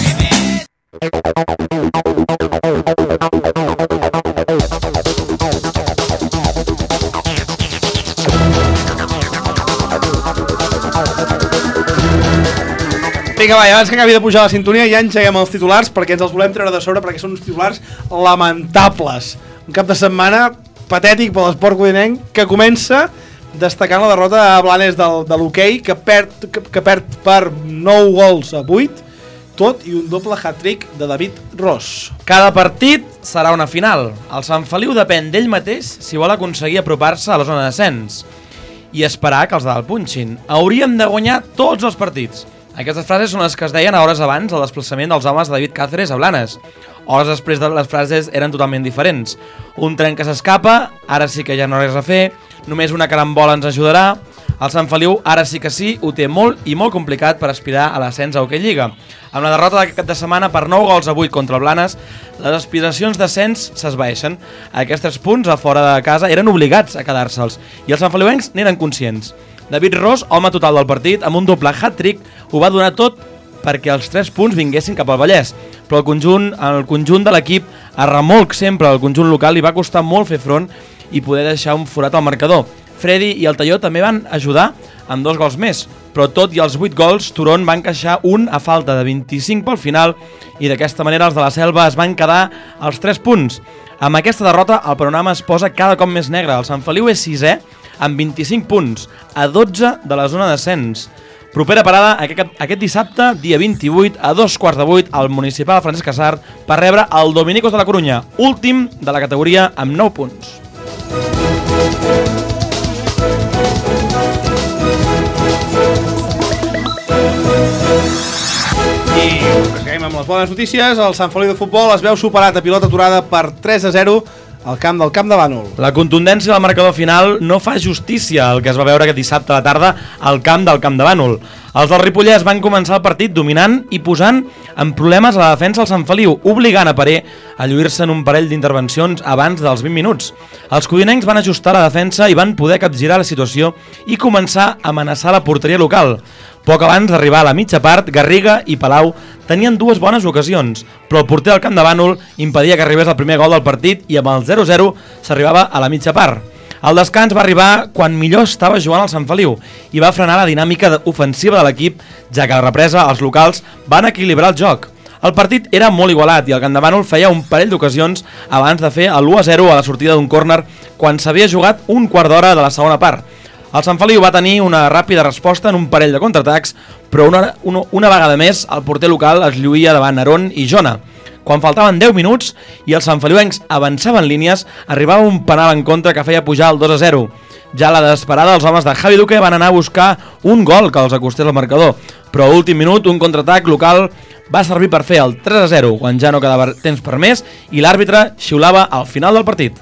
Vinga, va, abans que acabi de pujar la sintonia ja engeguem els titulars perquè ens els volem treure de sobre perquè són uns titulars lamentables. Un cap de setmana patètic per l'esport codinenc que comença destacant la derrota a Blanes de l'hoquei que perd per 9 gols a 8, tot i un doble hat-trick de David Ros. Cada partit serà una final. El Sant Feliu depèn d'ell mateix si vol aconseguir apropar-se a la zona de descens i esperar que els de dalt punxin. Hauríem de guanyar tots els partits. Aquestes frases són les que es deien hores abans del desplaçament dels homes de David Cáceres a Blanes. Hores després de les frases eren totalment diferents. Un tren que s'escapa, ara sí que ja no res a fer, només una carambola ens ajudarà. El Sant Feliu ara sí que sí, ho té molt i molt complicat per aspirar a l'ascens a Hockey Lliga. Amb la derrota d'aquest cap de setmana per 9 gols a 8 contra el Blanes, les aspiracions d'ascens s'esvaeixen. Aquests 3 punts a fora de casa eren obligats a quedar-se'ls i els santfeliuencs n'eren conscients. David Ros, home total del partit, amb un doble hat-trick, ho va donar tot perquè els 3 punts vinguessin cap al Vallès. Però el conjunt de l'equip, a remolc sempre al conjunt local, li va costar molt fer front i poder deixar un forat al marcador. Freddy i el Talló també van ajudar amb 2 gols més, però tot i els 8 gols, Turon va encaixar un a falta de 25 pel final i d'aquesta manera els de la Selva es van quedar als 3 punts. Amb aquesta derrota el panorama es posa cada cop més negre. El Sant Feliu és 6è amb 25 punts, a 12 de la zona d'ascens. Propera parada aquest dissabte, dia 28, a 7:15 al municipal Francesc Casart per rebre el Dominicos de la Corunya, últim de la categoria amb 9 punts. I acabem amb les bones notícies. El Sant Feliu de Futbol es veu superat a pilota aturada per 3-0 al camp del Camp de Bànol. La contundència del marcador final no fa justícia al que es va veure aquest dissabte a la tarda al camp del Camp de Bànol. Els del Ripollès van començar el partit dominant i posant en problemes a la defensa al Sant Feliu, obligant a Paré a lluir-se en un parell d'intervencions abans dels 20 minuts. Els codinencs van ajustar la defensa i van poder capgirar la situació i començar a amenaçar la porteria local. Poc abans d'arribar a la mitja part, Garriga i Palau tenien 2 bones ocasions, però el porter del Camp de Bànol impedia que arribés el primer gol del partit i amb el 0-0 s'arribava a la mitja part. El descans va arribar quan millor estava jugant el Sant Feliu i va frenar la dinàmica ofensiva de l'equip, ja que a la represa els locals van equilibrar el joc. El partit era molt igualat i el Camp de Bànol feia un parell d'ocasions abans de fer l'1-0 a la sortida d'un córner quan s'havia jugat un quart d'hora de la segona part. El Sant Feliu va tenir una ràpida resposta en un parell de contraatacs, però una vegada més el porter local es lluïa davant Aron i Jona. Quan faltaven 10 minuts i els santfeliuencs avançaven línies, arribava un penal en contra que feia pujar el 2-0. Ja a la desesperada, els homes de Javi Duque van anar a buscar un gol que els acostés al marcador, però a l'últim minut un contraatac local va servir per fer el 3-0 quan ja no quedava temps per més i l'àrbitre xiulava al final del partit.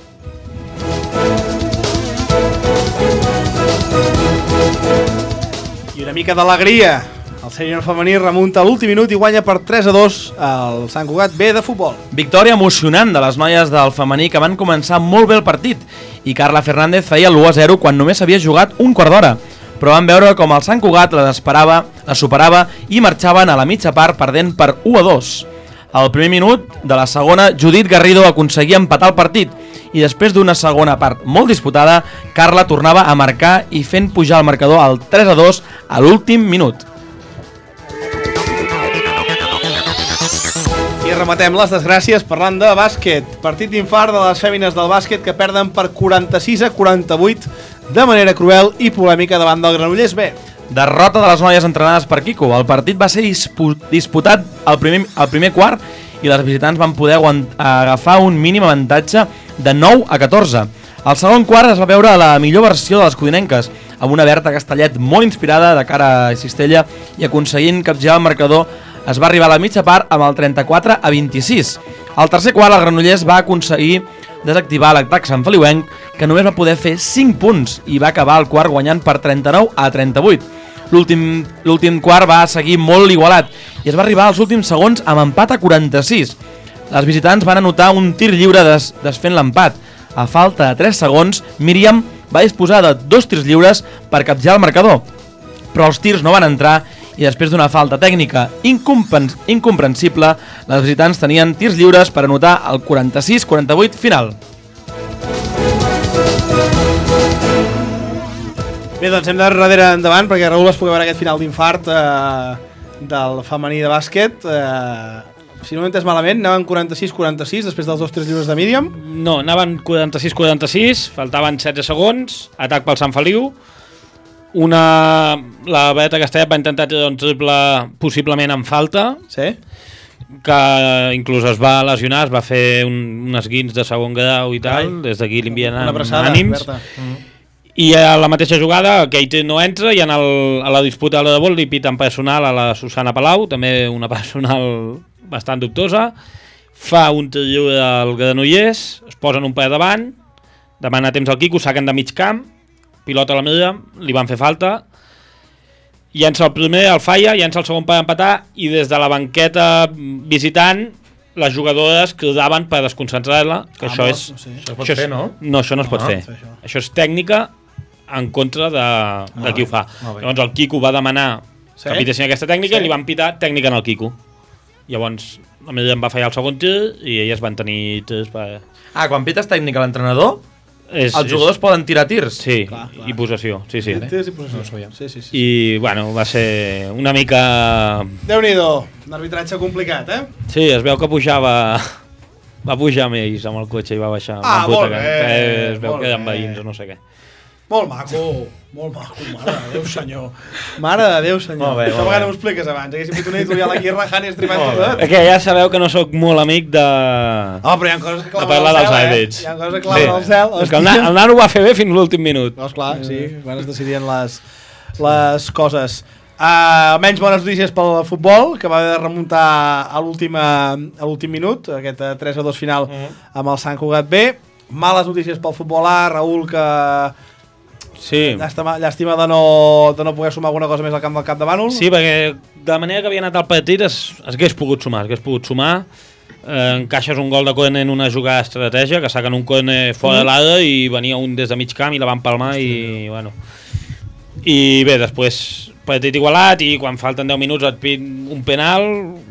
I una mica d'alegria. El sènior femení remunta a l'últim minut i guanya per 3-2 al Sant Cugat B de futbol. Victòria emocionant de les noies del femení que van començar molt bé el partit i Carla Fernández feia l'1-0 quan només s'havia jugat un quart d'hora, però van veure com el Sant Cugat la superava i marxaven a la mitja part perdent per 1-2. Al primer minut de la segona, Judit Garrido aconseguia empatar el partit i després d'una segona part molt disputada, Carla tornava a marcar i fent pujar el marcador al 3-2 a l'últim minut. I rematem les desgràcies parlant de bàsquet. Partit d'infart de les fèmines del bàsquet que perden per 46-48 de manera cruel i polèmica davant del Granollers B. Derrota de les noies entrenades per Quico. El partit va ser disputat al primer quart i les visitants van poder agafar un mínim avantatge de 9-14. Al segon quart es va veure la millor versió de les codinenques, amb una Berta Castellet molt inspirada de cara a Cistella i aconseguint capgirar el marcador. Es va arribar a la mitja part amb el 34-26. Al tercer quart el Granollers va aconseguir desactivar l'atac santfeliuenc, que només va poder fer 5 punts i va acabar el quart guanyant per 39-38. L'últim quart va seguir molt igualat i es va arribar als últims segons amb empat a 46. Les visitants van anotar un tir lliure desfent l'empat. A falta de 3 segons, Míriam va disposar de 2 tirs lliures per capgirar el marcador, però els tirs no van entrar i després d'una falta tècnica incomprensible, les visitants tenien tirs lliures per anotar el 46-48 final. Bé, doncs hem de darrere endavant perquè Raül es pugui veure aquest final d'infart del femení de bàsquet. Si no m'he entès malament, anaven 46-46 després dels 2 tirs lliures de Míriam. No, anaven 46-46, faltaven 16 segons, atac pel Sant Feliu. La Berta Castellet va intentar tirar un triple possiblement en falta, sí, que inclús es va lesionar, es va fer un esguins de segon grau i tal. Des d'aquí li envien ànims. I a la mateixa jugada Keita no entra i a la disputa de vol li piten personal a la Susana Palau, també una personal bastant dubtosa. Fa un tir lliure al Granollers, es posen un parell davant, demana temps al Quico, saquen de mig camp, pilota a la Míriam, li van fer falta, llença el primer, el falla, llença el segon per empatar i des de la banqueta visitant les jugadores cridaven per desconcentrar-la, que això és... Això es pot fer, no? No, això no es pot fer. Això és tècnica en contra de qui ho fa. Llavors el Quico va demanar que pitessin aquesta tècnica i li van pitar tècnica en el Quico. Llavors la Míriam va fallar el segon tir i elles van tenir tirs per... Quan pites tècnica l'entrenador, els jugadors poden tirar tirs? Sí, i possessió. Sí. Tirs i possessió. Sí. I, bueno, va ser una mica... Déu-n'hi-do, un arbitratge complicat, Sí, es veu que pujava... Va pujar amb ells amb el cotxe i va baixar. Molt bé. Es veu que eren veïns o no sé què. Molt maco, mare de Déu, senyor. Mare de Déu, senyor. Això a vegades m'ho expliques abans. Haguéssim fet un editorial aquí rajant i estripant tot. Que ja sabeu que no sóc molt amic de... però hi ha coses que claven al cel, Hi ha coses que claven al cel. És que el nano va fer bé fins l'últim minut. Esclar, sí, quan es decidien les coses. Menys bones notícies pel futbol, que va haver de remuntar a l'últim minut, aquest 3-2 final amb el Sant Cugat B. Males notícies pel futbol A, Raül, que... Sí. Llàstima de no poder sumar alguna cosa més al camp del Capdavànol. Sí, perquè de la manera que havia anat el partit es hagués pogut sumar. Encaixes un gol de córner en una jugada estratègia, que saquen un córner fora de l'ara i venia un des de mig camp i la van palmar i bueno. I bé, després partit igualat i quan falten 10 minuts et pin un penal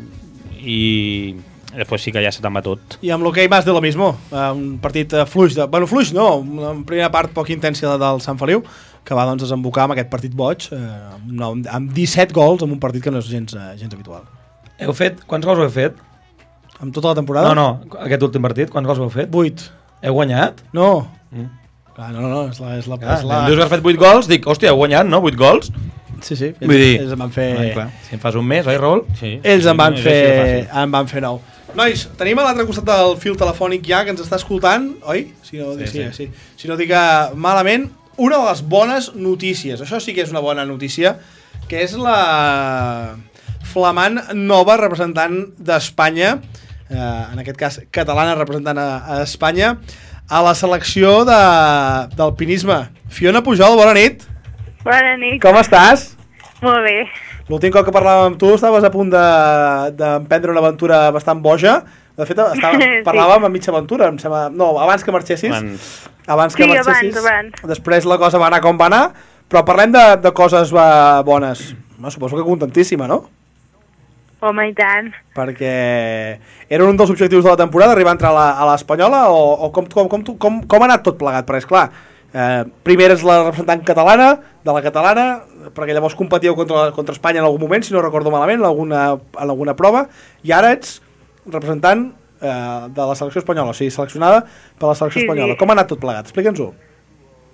i després sí que ja se te'n va tot. I amb l'hoquei más de lo mismo, un partit fluix, fluix no, en primera part poc intensa del Sant Feliu, que va doncs desembocar amb aquest partit boig, amb 17 gols en un partit que no és gens habitual. Quants gols heu fet? Amb tota la temporada? No, aquest últim partit, quants gols heu fet? 8. Heu guanyat? No. No, és la... Em dius que has fet 8 gols, dic, hòstia, heu guanyat, no? 8 gols? Sí, ells em van fer... Si em fas un mes, oi, Raül? Sí. Ells em van fer 9. Nois, tenim a l'altre costat del fil telefònic ja, que ens està escoltant, oi? Sí. Si no dic malament, una de les bones notícies, això sí que és una bona notícia, que és la flamant nova representant d'Espanya, en aquest cas catalana representant a Espanya, a la selecció d'alpinisme. Fiona Pujol, bona nit. Bona nit. Com estàs? Molt bé. L'últim cop que parlàvem amb tu estaves a punt d'emprendre una aventura bastant boja. De fet, parlàvem a mitja aventura, em sembla. No, abans que marxessis. Abans. Després la cosa va anar com va anar, però parlem de coses bones. Suposo que contentíssima, no? Home, i tant. Perquè era un dels objectius de la temporada, arribar a entrar a l'Espanyola, o com ha anat tot plegat? Perquè, esclar, primer és la representant catalana, de la catalana, perquè llavors competíeu contra Espanya en algun moment, si no recordo malament, en alguna prova, i ara ets representant de la selecció espanyola, o sigui, seleccionada per la selecció espanyola. Com ha anat tot plegat? Explica'ns-ho.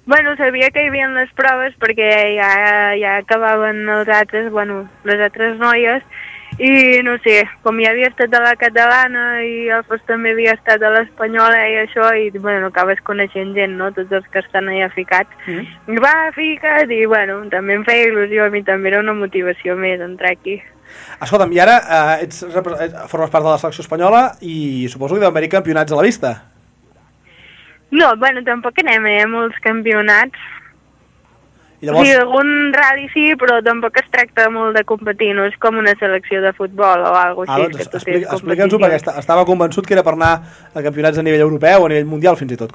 Bueno, sabia que hi havia les proves perquè ja acabaven les altres noies i no sé, com ja havia estat a la catalana i el Fos també havia estat a l'espanyola i això, i bueno, acabes coneixent gent, no? Tots els que estan allà ficats. Fica't, i bueno, també em feia il·lusió, a mi també era una motivació més entrar aquí. Escolta'm, i ara formes part de la selecció espanyola i suposo que deu haver-hi campionats a la vista. No, bueno, tampoc anem a molts campionats. I llavors... Sí, algun rally sí, però tampoc es tracta molt de competir, no és com una selecció de futbol o alguna cosa així. Doncs explica'ns-ho, perquè estava convençut que era per anar a campionats a nivell europeu o a nivell mundial fins i tot.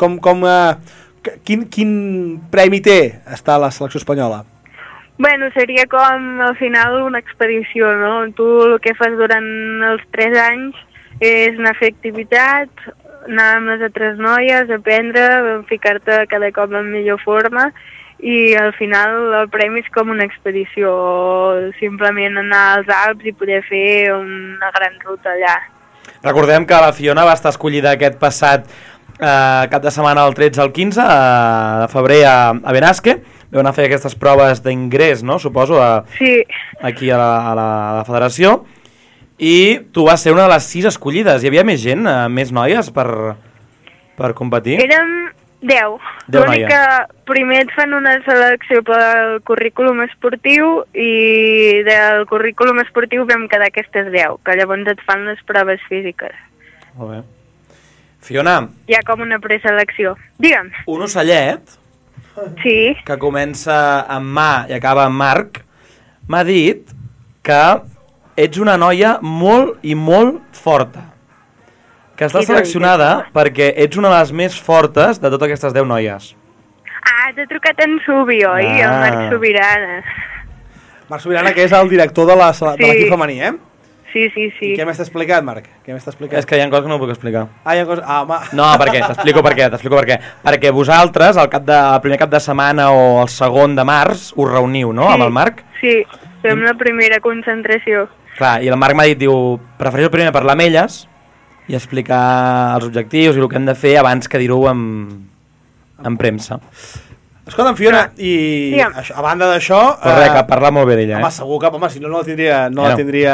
Quin premi té estar a la selecció espanyola? Bueno, seria com al final una expedició, no? Tu el que fas durant els 3 anys és anar a fer activitats, anar amb les altres noies, aprendre, ficar-te cada cop en millor forma, i al final el premi és com una expedició, o simplement anar als Alps i poder fer una gran ruta allà. Recordem que la Fiona va estar escollida aquest passat cap de setmana del 13 al 15 de febrer a Benasque. Vau anar a fer aquestes proves d'ingrés, no? Suposo, aquí a la federació. I tu vas ser una de les 6 escollides. Hi havia més gent, més noies per competir? Érem 10. L'únic que primer et fan una selecció pel currículum esportiu i del currículum esportiu vam quedar aquestes 10, que llavors et fan les proves físiques. Molt bé. Fiona. Hi ha com una preselecció. Digue'm. Un ocellet que comença amb Ma i acaba amb Marc m'ha dit que ets una noia molt i molt forta. Que està seleccionada perquè ets una de les més fortes de totes aquestes 10 noies. T'ha trucat en Subi, oi? El Marc Subirana. Marc Subirana, que és el director de l'equip femení, eh? Sí. I què més t'ha explicat, Marc? És que hi ha coses que no puc explicar. Hi ha coses... home... No, per què? T'explico per què. Perquè vosaltres, el primer cap de setmana o el segon de març, us reuniu, no?, amb el Marc? Sí, fem la primera concentració. Clar, i el Marc m'ha dit, diu, prefereixo primer parlar amb elles i explicar els objectius i el que hem de fer abans que dir-ho en premsa. Escolta'm, Fiona, i a banda d'això... Però que parla molt bé d'ella, home, segur que, si no la tindria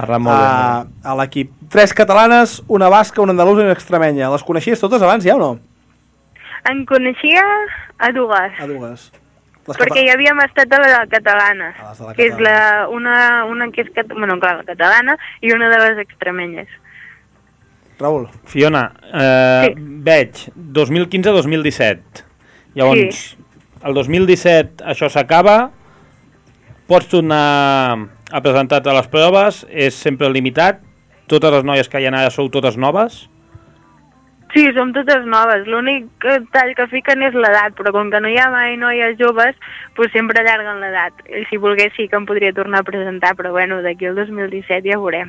a l'equip. 3 catalanes, una basca, una andalusa i una extremenya. Les coneixies totes abans, ja o no? En coneixia a dues. Perquè ja havíem estat a la catalana, que és una que és la catalana i una de les extremenyes. Raül. Fiona, veig 2015-2017. Llavors, el 2017 això s'acaba, pots tornar a presentar-te a les proves, és sempre limitat, totes les noies que hi ha allà sou totes noves? Sí, som totes noves, l'únic tall que fiquen és l'edat, però com que no hi ha mai noies joves, doncs sempre allarguen l'edat. I si volgués sí que em podria tornar a presentar, però bueno, d'aquí al 2017 ja veurem.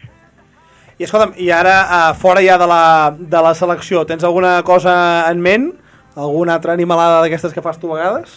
I escolta'm, i ara, fora ja de la selecció, tens alguna cosa en ment? Alguna altra animalada d'aquestes que fas tu a vegades?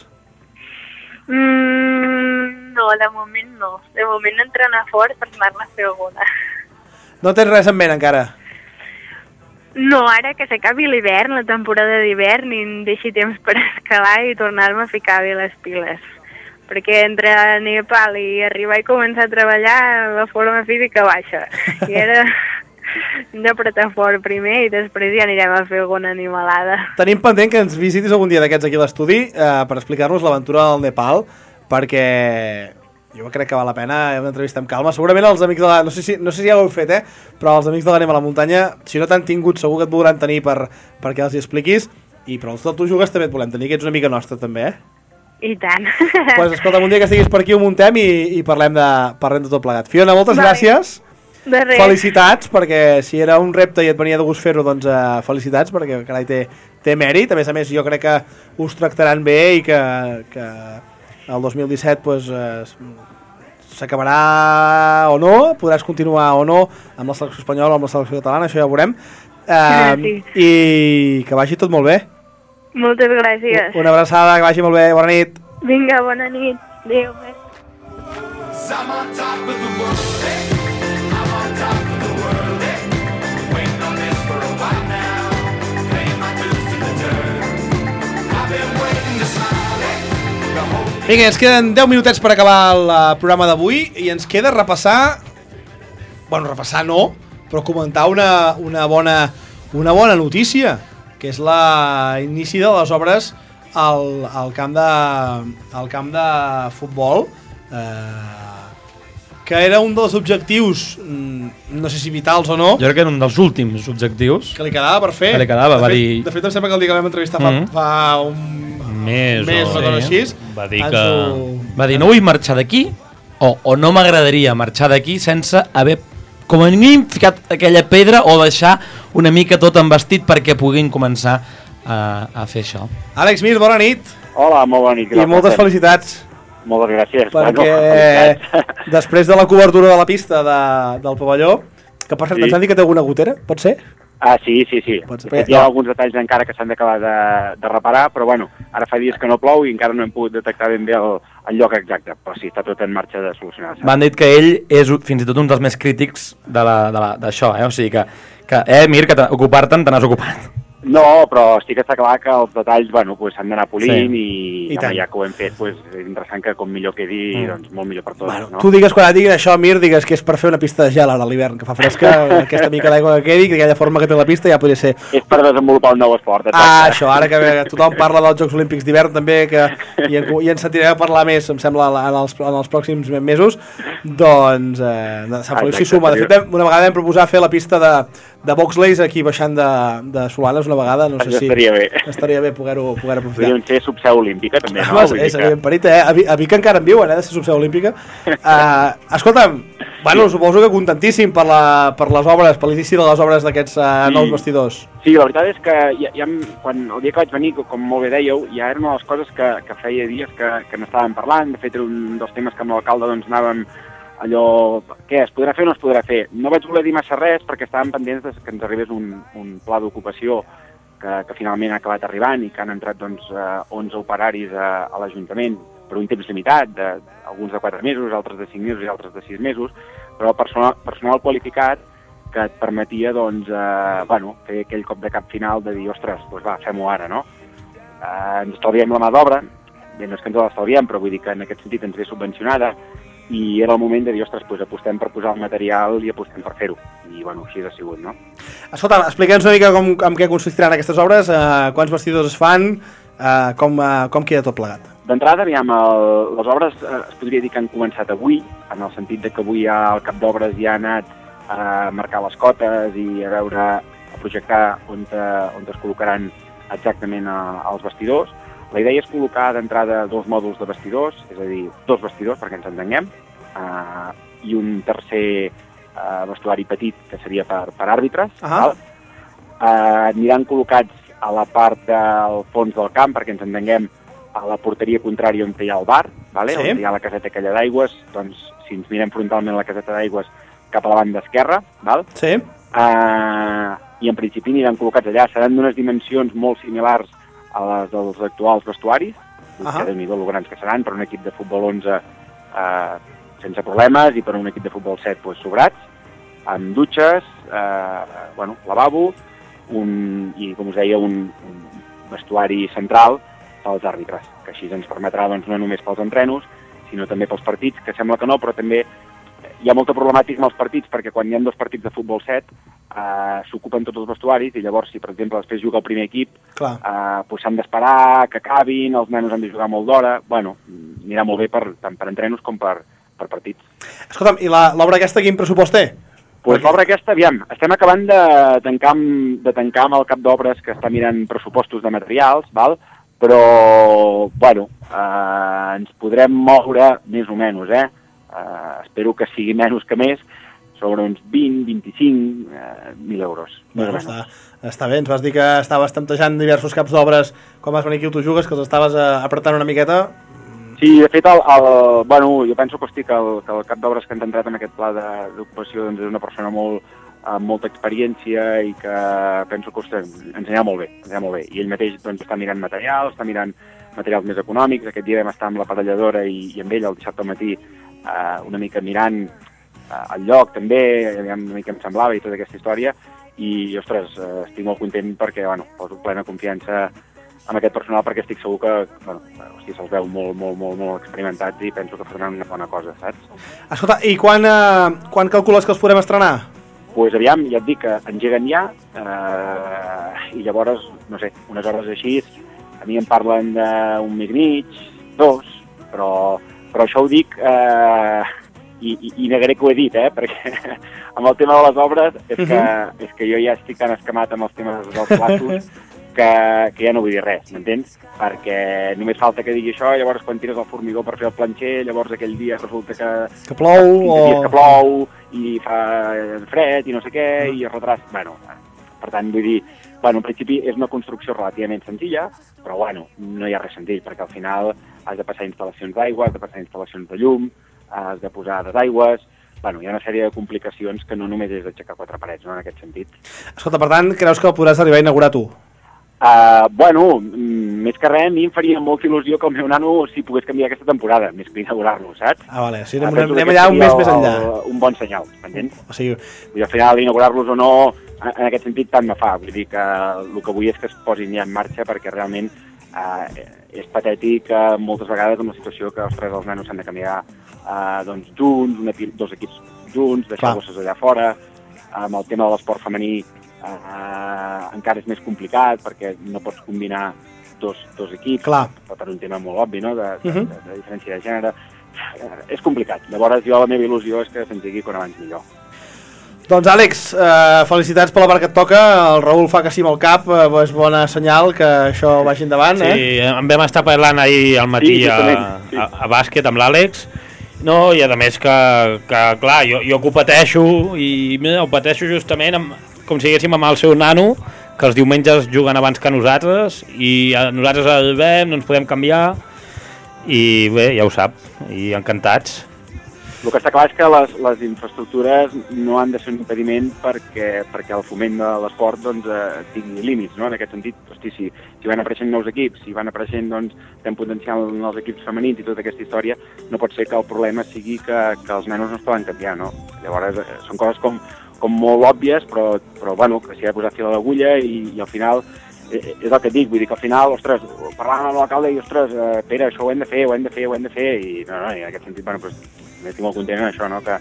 No, de moment no. De moment entrenar fort per anar-ne a fer alguna. No tens res en ment encara? No, ara que s'acabi l'hivern, la temporada d'hivern, i em deixi temps per escalar i tornar-me a ficar bé les piles. Perquè entre Nepal i arribar i començar a treballar la forma física baixa. I ara hem d'apretar fort primer i després ja anirem a fer alguna animalada. Tenim pendent que ens visitis algun dia d'aquests aquí a l'estudi per explicar-nos l'aventura del Nepal, perquè jo crec que val la pena una entrevista amb calma. Segurament els amics de la... No sé si ja ho heu fet, però els amics de l'Anem a la Muntanya, si no t'han tingut, segur que et voldran tenir perquè els hi expliquis, i però els del Tu Jugues també et volem tenir, que ets una mica nostra també, I tant. Pues escolta, un dia que estiguis per aquí ho muntem i parlem de tot plegat. Fiona, moltes gràcies. De res. Felicitats, perquè si era un repte i et venia de gust fer-ho, doncs felicitats, perquè carai, té mèrit. A més, jo crec que us tractaran bé i que el 2017 pues, s'acabarà o no, podràs continuar o no amb la selecció espanyola o amb la selecció catalana, això ja ho veurem. I que vagi tot molt bé. Moltes gràcies. Una abraçada, que vagi molt bé, bona nit. Vinga, bona nit. Adéu. I've been waiting to Vinga, ens queden 10 minutets per acabar el programa d'avui i ens queda repassar... Bueno, repassar no, però comentar una bona notícia, que és l'inici de les obres al camp de futbol, que era un dels objectius, no sé si vitals o no, Jo crec que era un dels últims objectius. que li quedava per fer. Que li quedava, va dir... De fet, em sembla que el dia que vam entrevistar fa un mes o una cosa així, va dir que... Va dir, no vull marxar d'aquí, o no m'agradaria marxar d'aquí sense haver, com a mínim, ficat aquella pedra o deixar una mica tot envestit perquè puguin començar a fer això. Àlex Mir, bona nit. Hola, molt bona nit. I moltes felicitats. Moltes gràcies. Perquè després de la cobertura de la pista del pavelló, que per cert ens han dit que té alguna gotera, pot ser? Ah, sí. Hi ha alguns detalls encara que s'han d'acabar de reparar, però bueno, ara fa dies que no plou i encara no hem pogut detectar ben bé el lloc exacte, però sí, està tot en marxa de solucionar-se. M'han dit que ell és fins i tot un dels més crítics d'això, o sigui que Mir, que ocupar-te'n te n'has ocupat. No, però sí que està clar que els detalls s'han d'anar polint i ja que ho hem fet, és interessant que com millor quedi, doncs molt millor per tots. Bueno, no? tu digues, quan et diguin això, Mir, digues que és per fer una pista de gel ara a l'hivern, que fa fresca, aquesta mica d'aigua que quedi, que aquella forma que té la pista ja podria ser. És per desenvolupar un nou esport. Això, ara que tothom parla dels Jocs Olímpics d'hivern també, i ens sentirem a parlar més, em sembla, en els pròxims mesos, doncs Sant Feliu s'hi suma. De fet, una vegada vam proposar fer la pista de bobsleighs aquí baixant de Solanes una vegada, no sé si... Estaria bé poder-ho aprofitar. Podríem ser subseu olímpica, també, no? És ben parit, A Vic encara en viuen, de ser subseu olímpica. Escolta'm, suposo que contentíssim per les obres, per l'inici de les obres d'aquests nous vestidors. Sí, la veritat és que el dia que vaig venir, com molt bé dèieu, ja era una de les coses que feia dies que n'estàvem parlant. De fet, era un dels temes que amb l'alcalde anàvem allò, què, es podrà fer o no es podrà fer? No vaig voler dir massa res perquè estàvem pendents que ens arribés un pla d'ocupació que finalment ha acabat arribant i que han entrat 11 operaris a l'Ajuntament per un temps limitat, alguns de 4 mesos, altres de 5 mesos i altres de 6 mesos, però personal qualificat que et permetia fer aquell cop de cap final de dir, ostres, fem-ho ara, no? Ens estalviem la mà d'obra, bé, no és que ens l'estalviem, però vull dir que en aquest sentit ens ve subvencionada, i era el moment de dir, ostres, apostem per posar el material i apostem per fer-ho. I, així ha sigut, no? Escolta, explica'ns una mica en què consistiran aquestes obres, quants vestidors es fan, com queda tot plegat. D'entrada, les obres es podria dir que han començat avui, en el sentit que avui el cap d'obres ja ha anat a marcar les cotes i a projectar on es col·locaran exactament els vestidors. La idea és col·locar d'entrada 2 mòduls de vestidors, és a dir, 2 vestidors perquè ens entenguem, i un tercer vestuari petit que seria per àrbitres. Aniran col·locats a la part del fons del camp perquè ens entenguem a la porteria contrària on hi ha el bar, on hi ha la caseta aquella d'aigües, doncs si ens mirem frontalment la caseta d'aigües cap a la banda esquerra, i en principi aniran col·locats allà, seran d'unes dimensions molt similars a les dels actuals vestuaris, que déu-n'hi-do lo grans que seran, per un equip de futbol 11 sense problemes i per un equip de futbol 7 sobrats, amb dutxes, lavabo, i com us deia un vestuari central pels àrbitres, que així ens permetrà no només pels entrenos, sinó també pels partits, que sembla que no, però també hi ha molta problemàtica amb els partits, perquè quan hi ha 2 partits de futbol 7 s'ocupen tots els vestuaris i llavors si per exemple després juga el primer equip s'han d'esperar que acabin, els nanos han de jugar molt d'hora, anirà molt bé tant per entrenos com per partits. Escolta'm, i l'obra aquesta quin pressupost té? L'obra aquesta, estem acabant de tancar amb el cap d'obres que està mirant pressupostos de materials, però ens podrem moure més o menys, espero que sigui menys que més, sobre uns 20-25.000 euros. Està bé, ens vas dir que estaves tantejant diversos caps d'obres quan vas venir aquí on tu jugues, que els estaves apretant una miqueta. Sí, de fet, jo penso que el cap d'obres que ens ha entrat en aquest pla d'ocupació és una persona amb molta experiència i que penso que ens anirà molt bé. I ell mateix està mirant materials, està mirant materials més econòmics. Aquest dia vam estar amb l'aparelladora i amb ell el dissabte al matí una mica mirant el lloc també, una mica em semblava i tota aquesta història, i ostres, estic molt content perquè poso plena confiança amb aquest personal, perquè estic segur que se'ls veu molt experimentats i penso que faran una bona cosa, saps? Escolta, i quan calcules que els podrem estrenar? Doncs aviam, ja et dic que engeguen ja, i llavors, no sé, unes hores així, a mi em parlen d'un mes i mig, 2, però això ho dic i negaré que ho he dit, perquè amb el tema de les obres és que jo ja estic tan escamat amb els temes dels plaços que ja no vull dir res, m'entens? Perquè només falta que digui això, llavors quan tires el formigó per fer el planxer, llavors aquell dia resulta que plou i fa fred i no sé què, i es retrasa. Bueno, per tant, vull dir, en principi és una construcció relativament senzilla, però no hi ha res senzill, perquè al final has de passar instal·lacions d'aigua, has de passar instal·lacions de llum, has de posar desaigües. Hi ha una sèrie de complicacions que no només és aixecar 4 parets, no, en aquest sentit. Escolta, per tant, creus que el podràs arribar a inaugurar tu? Més que res, a mi em faria molta il·lusió que el meu nano s'hi pogués canviar aquesta temporada, més que inaugurar-lo, saps? Vale, o sigui, anem allà un mes més enllà. Un bon senyal, m'entens? O sigui... Al final, inaugurar-los o no, en aquest sentit, tant me fa. Vull dir que el que vull és que es posin ja en marxa, perquè realment és patètic moltes vegades amb la situació que, ostres, els nanos s'han de canviar junts, 2 equips junts, deixar bosses allà fora. Amb el tema de l'esport femení encara és més complicat perquè no pots combinar dos equips per un tema molt obvi, no? de diferència de gènere. És complicat. Llavors jo la meva il·lusió és que s'engegui quan abans millor. Doncs Àlex, felicitats per la part que et toca. El Raül fa que sí amb el cap, és bona senyal que això vagi endavant. Sí, en vam estar parlant ahir al matí a bàsquet amb l'Àlex. No, i a més que clar, jo que ho pateixo, i ho pateixo justament com si haguéssim amb el seu nano, que els diumenges juguen abans que nosaltres, i nosaltres el veiem, no ens podem canviar, i bé, ja ho sap, i encantats. El que està clar és que les infraestructures no han de ser un impediment perquè el foment de l'esport tingui límits, no? En aquest sentit, hosti, si van apareixent nous equips, si van apareixent fent potencial en els equips femenins i tota aquesta història, no pot ser que el problema sigui que els nanos no es poden canviar, no? Llavors, són coses com molt òbvies, però que s'hi ha de posar fil a l'agulla i al final és el que et dic, vull dir que al final, ostres, parlant amb l'alcalde i, ostres, Pere, això ho hem de fer, i no, en aquest sentit, estic molt content en això, no? Que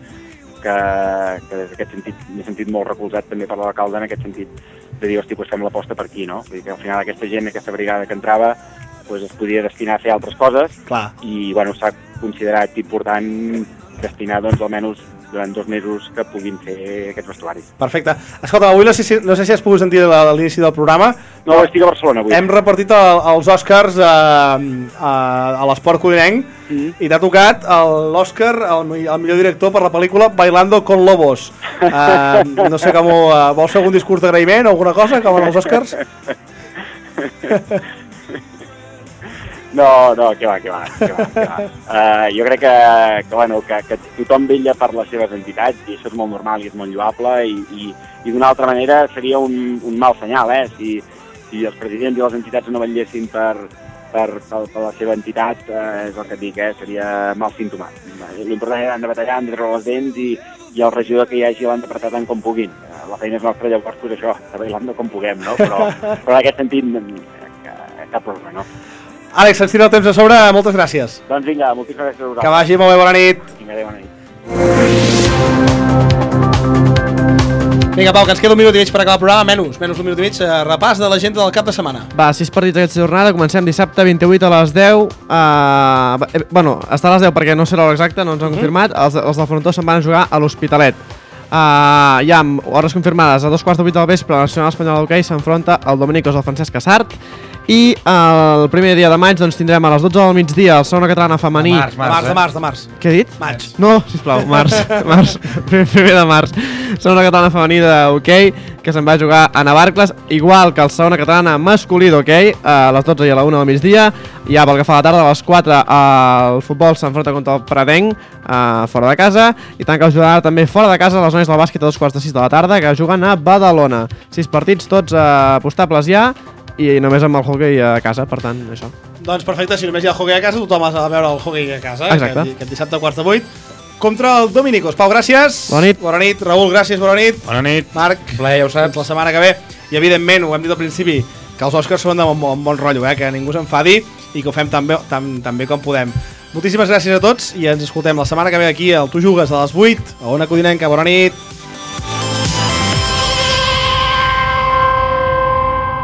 des d'aquest sentit m'he sentit molt recolzat també per l'alcalde en aquest sentit de dir, hosti, fem l'aposta per aquí, no? Vull dir que al final aquesta gent, aquesta brigada que entrava, es podia destinar a fer altres coses. I s'ha considerat important destinar almenys durant 2 mesos que puguin fer aquests vestuaris. Perfecte. Escolta, avui no sé si has pogut sentir a l'inici del programa. No, estic a Barcelona avui. Hem repartit els Oscars a l'esport codinenc i t'ha tocat l'Oscar, el millor director per la pel·lícula Bailando con Lobos. No sé com vols fer algun discurs d'agraïment o alguna cosa com en els Oscars? No, que va. Jo crec que tothom vetlla per les seves entitats i això és molt normal i és molt lloable i d'una altra manera seria un mal senyal, si els presidents i les entitats no vetllessin per la seva entitat, és el que et dic, seria mal símptoma. L'important és han de batallar, han de treure les dents i el regidor que hi hagi l'han d'apretar tant com puguin. La feina és nostra, llavors això, bailando com puguem, no? Però en aquest sentit cap problema, no? Àlex, ens tira el temps a sobre, moltes gràcies. Doncs vinga, moltíssimes gràcies a vosaltres. Que vagi molt bé, bona nit. Vinga, bona nit. Vinga, Pau, que ens queda un minut i mig per acabar el programa, menys un minut i mig, repàs de l'agenda del cap de setmana. Va, 6 partits d'aquesta jornada, comencem dissabte 28 a les 10, està a les 10 perquè no serà l'hora exacta, no ens han confirmat, els del Frontó se'n van a jugar a l'Hospitalet. Ja amb hores confirmades, a 2:15 del vespre, la Nacional Espanyola d'Hoquei s'enfronta al Dominicos del Francesc Casart. I el primer dia de maig tindrem a les 12 del migdia el Segona Catalana femení. De març. Què he dit? Maig. No, sisplau, març. Primer de març. Segona Catalana femení d'hoquei que se'n va jugar a Navarcles, igual que el Segona Catalana masculí d'hoquei a les 12 i a la 1 del migdia. Ja pel que fa a la tarda, a les 4 el futbol s'enfronta contra el Pradenc fora de casa i tant que us jugarà també fora de casa les noies del bàsquet a 2:15 de la tarda que juguen a Badalona. 6 partits, tots apostables ja i només amb el hoquei a casa, per tant, això. Doncs perfecte, si només hi ha hoquei a casa, tothom ha de veure el hoquei a casa. Exacte. Aquest dissabte a 7:15 contra el Dominicos. Pau, gràcies. Bona nit. Raül, gràcies, bona nit. Bona nit. Marc, plaer, ja ho saps. La setmana que ve. I evidentment, ho hem dit al principi, que els Oscars són de bon rotllo, que ningú s'enfadi i que ho fem tan bé com podem. Moltíssimes gràcies a tots i ens escoltem la setmana que ve aquí al Tu Jugues a les 8 a Ona Codinenca. Bona nit!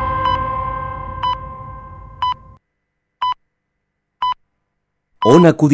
Ona Codinenca.